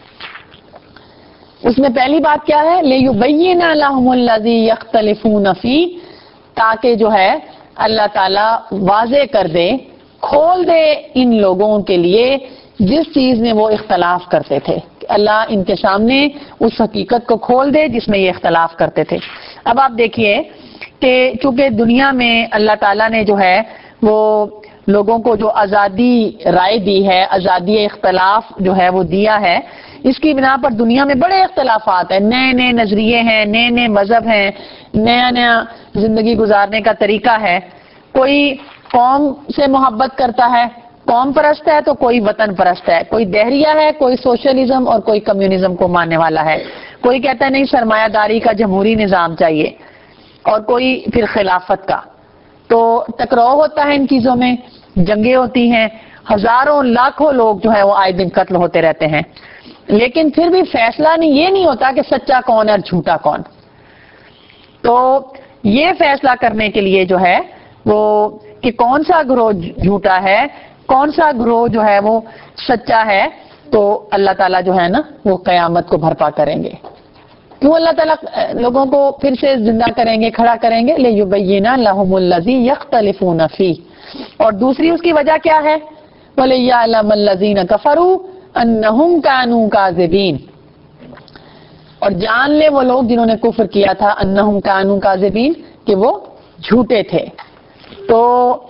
اس میں پہلی بات کیا ہے؟ لِيُبَيِّنَ لَهُمُ الَّذِي يَخْتَلِفُونَ فِيهِ، تاکہ جو ہے اللہ تعالیٰ واضح کر دے، کھول دے ان لوگوں کے لیے جس چیز میں وہ اختلاف کرتے تھے، اللہ ان کے سامنے اس حقیقت کو کھول دے جس میں یہ اختلاف کرتے تھے۔ اب آپ دیکھیے کہ چونکہ دنیا میں اللہ تعالیٰ نے جو ہے وہ لوگوں کو جو آزادی رائے دی ہے، آزادی اختلاف جو ہے وہ دیا ہے، اس کی بنا پر دنیا میں بڑے اختلافات ہیں، نئے نئے نظریے ہیں، نئے نئے مذہب ہیں، نیا نیا زندگی گزارنے کا طریقہ ہے۔ کوئی قوم سے محبت کرتا ہے، قوم پرست ہے، تو کوئی وطن پرست ہے، کوئی دہریہ ہے، کوئی سوشلزم اور کوئی کمیونزم کو ماننے والا ہے، کوئی کہتا ہے نہیں سرمایہ داری کا جمہوری نظام چاہیے، اور کوئی پھر خلافت کا۔ تو ٹکراؤ ہوتا ہے ان چیزوں میں، جنگیں ہوتی ہیں، ہزاروں لاکھوں لوگ جو ہے وہ آئے دن قتل ہوتے رہتے ہیں، لیکن پھر بھی فیصلہ نہیں یہ نہیں ہوتا کہ سچا کون ہے اور جھوٹا کون. تو یہ فیصلہ کرنے کے لیے جو ہے وہ کہ کون سا گروہ جھوٹا ہے، کون سا گروہ جو ہے وہ سچا ہے، تو اللہ تعالیٰ جو ہے نا وہ قیامت کو بھرپا کریں گے. کیوں اللہ تعالیٰ لوگوں کو پھر سے زندہ کریں گے، کھڑا کریں گے؟ لِيُبَيِّنَ لَهُمُ الَّذِي يَخْتَلِفُونَ فِيهِ. اور دوسری اس کی وجہ کیا ہے؟ وَلِيَعْلَمَ الَّذِينَ كَفَرُوا أَنَّهُمْ كَانُوا كَاذِبِينَ. اور جان لے وہ لوگ جنہوں نے کفر کیا تھا، انہم کانوا کاذبین، کہ وہ جھوٹے تھے. تو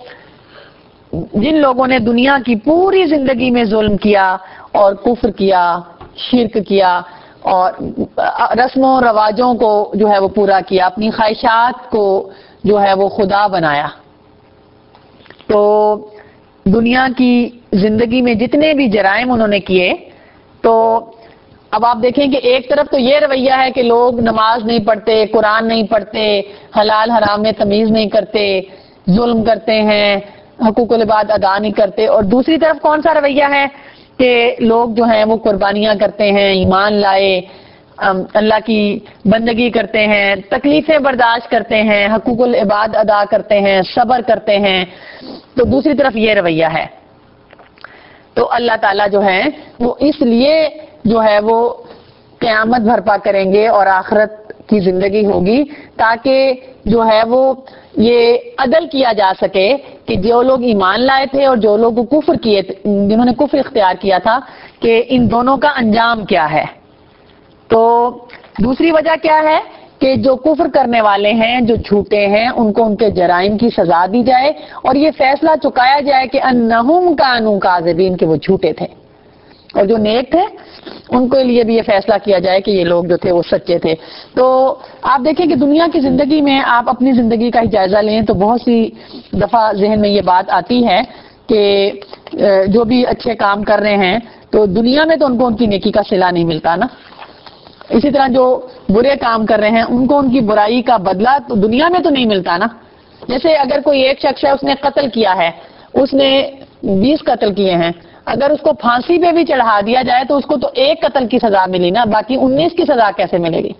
جن لوگوں نے دنیا کی پوری زندگی میں ظلم کیا اور کفر کیا، شرک کیا اور رسم و رواجوں کو جو ہے وہ پورا کیا، اپنی خواہشات کو جو ہے وہ خدا بنایا، تو دنیا کی زندگی میں جتنے بھی جرائم انہوں نے کیے، تو اب آپ دیکھیں کہ ایک طرف تو یہ رویہ ہے کہ لوگ نماز نہیں پڑھتے، قرآن نہیں پڑھتے، حلال حرام میں تمیز نہیں کرتے، ظلم کرتے ہیں، حقوق العباد ادا نہیں کرتے، اور دوسری طرف کون سا رویہ ہے کہ لوگ جو ہیں وہ قربانیاں کرتے ہیں، ایمان لائے، اللہ کی بندگی کرتے ہیں، تکلیفیں برداشت کرتے ہیں، حقوق العباد ادا کرتے ہیں، صبر کرتے ہیں. تو دوسری طرف یہ رویہ ہے. تو اللہ تعالیٰ جو ہے وہ اس لیے جو ہے وہ قیامت بھرپا کریں گے اور آخرت کی زندگی ہوگی، تاکہ جو ہے وہ یہ عدل کیا جا سکے کہ جو لوگ ایمان لائے تھے اور جو لوگ کفر کیے، جنہوں نے کفر اختیار کیا تھا، کہ ان دونوں کا انجام کیا ہے. تو دوسری وجہ کیا ہے کہ جو کفر کرنے والے ہیں، جو جھوٹے ہیں، ان کو ان کے جرائم کی سزا دی جائے اور یہ فیصلہ چکایا جائے کہ انہم کانوا کاذبین، کہ وہ جھوٹے تھے، اور جو نیک تھے ان کے لیے بھی یہ فیصلہ کیا جائے کہ یہ لوگ جو تھے وہ سچے تھے. تو آپ دیکھیں کہ دنیا کی زندگی میں آپ اپنی زندگی کا ہی جائزہ لیں تو بہت سی دفعہ ذہن میں یہ بات آتی ہے کہ جو بھی اچھے کام کر رہے ہیں تو دنیا میں تو ان کو ان کی نیکی کا صلہ نہیں ملتا نا، اسی طرح جو برے کام کر رہے ہیں ان کو ان کی برائی کا بدلہ تو دنیا میں تو نہیں ملتا نا. جیسے اگر کوئی ایک شخص ہے، اس نے قتل کیا ہے، اس نے بیس قتل کیے ہیں، اگر اس کو پھانسی پہ بھی چڑھا دیا جائے تو اس کو تو ایک قتل کی سزا ملی نا، باقی انیس کی سزا کیسے ملے گی،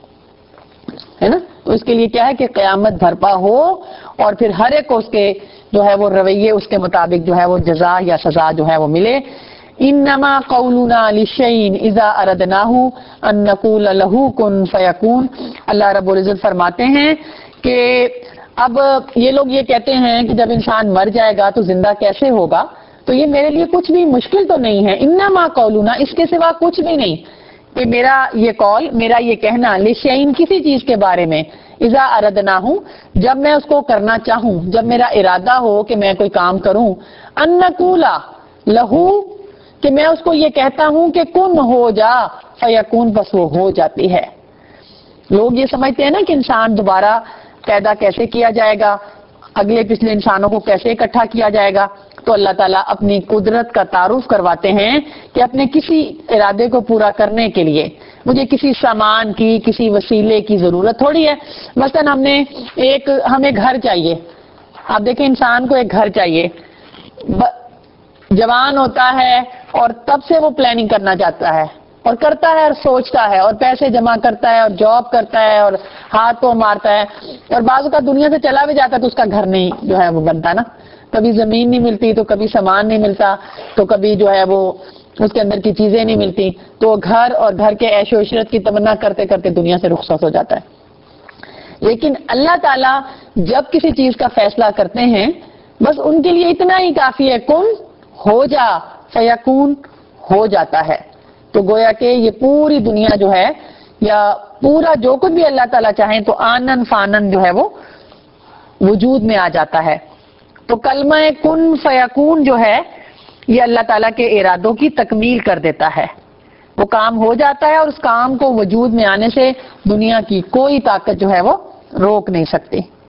ہے نا. تو اس کے لیے کیا ہے کہ قیامت بھرپا ہو اور پھر ہر ایک کو اس کے جو ہے وہ رویے اس کے مطابق جو ہے وہ جزا یا سزا جو ہے وہ ملے. انما قولنا لشیء اذا اردناہ ان نقول له کن فیکون. اللہ رب العزت فرماتے ہیں کہ اب یہ لوگ یہ کہتے ہیں کہ جب انسان مر جائے گا تو زندہ کیسے ہوگا، تو یہ میرے لیے کچھ بھی مشکل تو نہیں ہے. انما قولنا، اس کے سوا کچھ بھی نہیں، کہ میرا یہ قول، میرا یہ کہنا، لشیء کسی چیز کے بارے میں، اذا اردناہ جب میں اس کو کرنا چاہوں، جب میرا ارادہ ہو کہ میں کوئی کام کروں، ان نقول لہو، کہ میں اس کو یہ کہتا ہوں کہ کن ہو جا، فیکون، بس وہ ہو جاتی ہے. لوگ یہ سمجھتے ہیں نا کہ انسان دوبارہ پیدا کیسے کیا جائے گا، اگلے پچھلے انسانوں کو کیسے اکٹھا کیا جائے گا. تو اللہ تعالیٰ اپنی قدرت کا تعارف کرواتے ہیں کہ اپنے کسی ارادے کو پورا کرنے کے لیے مجھے کسی سامان کی، کسی وسیلے کی ضرورت تھوڑی ہے. مثلا ہم نے ایک ہمیں گھر چاہیے، آپ دیکھیں انسان کو ایک گھر چاہیے، جوان ہوتا ہے اور تب سے وہ پلاننگ کرنا چاہتا ہے اور کرتا ہے اور سوچتا ہے اور پیسے جمع کرتا ہے اور جاب کرتا ہے اور ہاتھ کو مارتا ہے، اور بعض کا دنیا سے چلا بھی جاتا ہے تو اس کا گھر نہیں جو ہے وہ بنتا نا. کبھی زمین نہیں ملتی تو کبھی سامان نہیں ملتا تو کبھی جو ہے وہ اس کے اندر کی چیزیں نہیں ملتی، تو گھر اور گھر کے عیش و عشرت کی تمنا کرتے کرتے دنیا سے رخصت ہو جاتا ہے. لیکن اللہ تعالیٰ جب کسی چیز کا فیصلہ کرتے ہیں بس ان کے لیے اتنا ہی کافی ہے، کن ہو جا، فیکون، ہو جاتا ہے. تو گویا کہ یہ پوری دنیا جو ہے یا پورا جو کچھ بھی اللہ تعالیٰ چاہیں تو آنن فانن جو ہے وہ وجود میں آ جاتا ہے. تو کلمہ کن فیکون جو ہے یہ اللہ تعالیٰ کے ارادوں کی تکمیل کر دیتا ہے، وہ کام ہو جاتا ہے اور اس کام کو وجود میں آنے سے دنیا کی کوئی طاقت جو ہے وہ روک نہیں سکتی.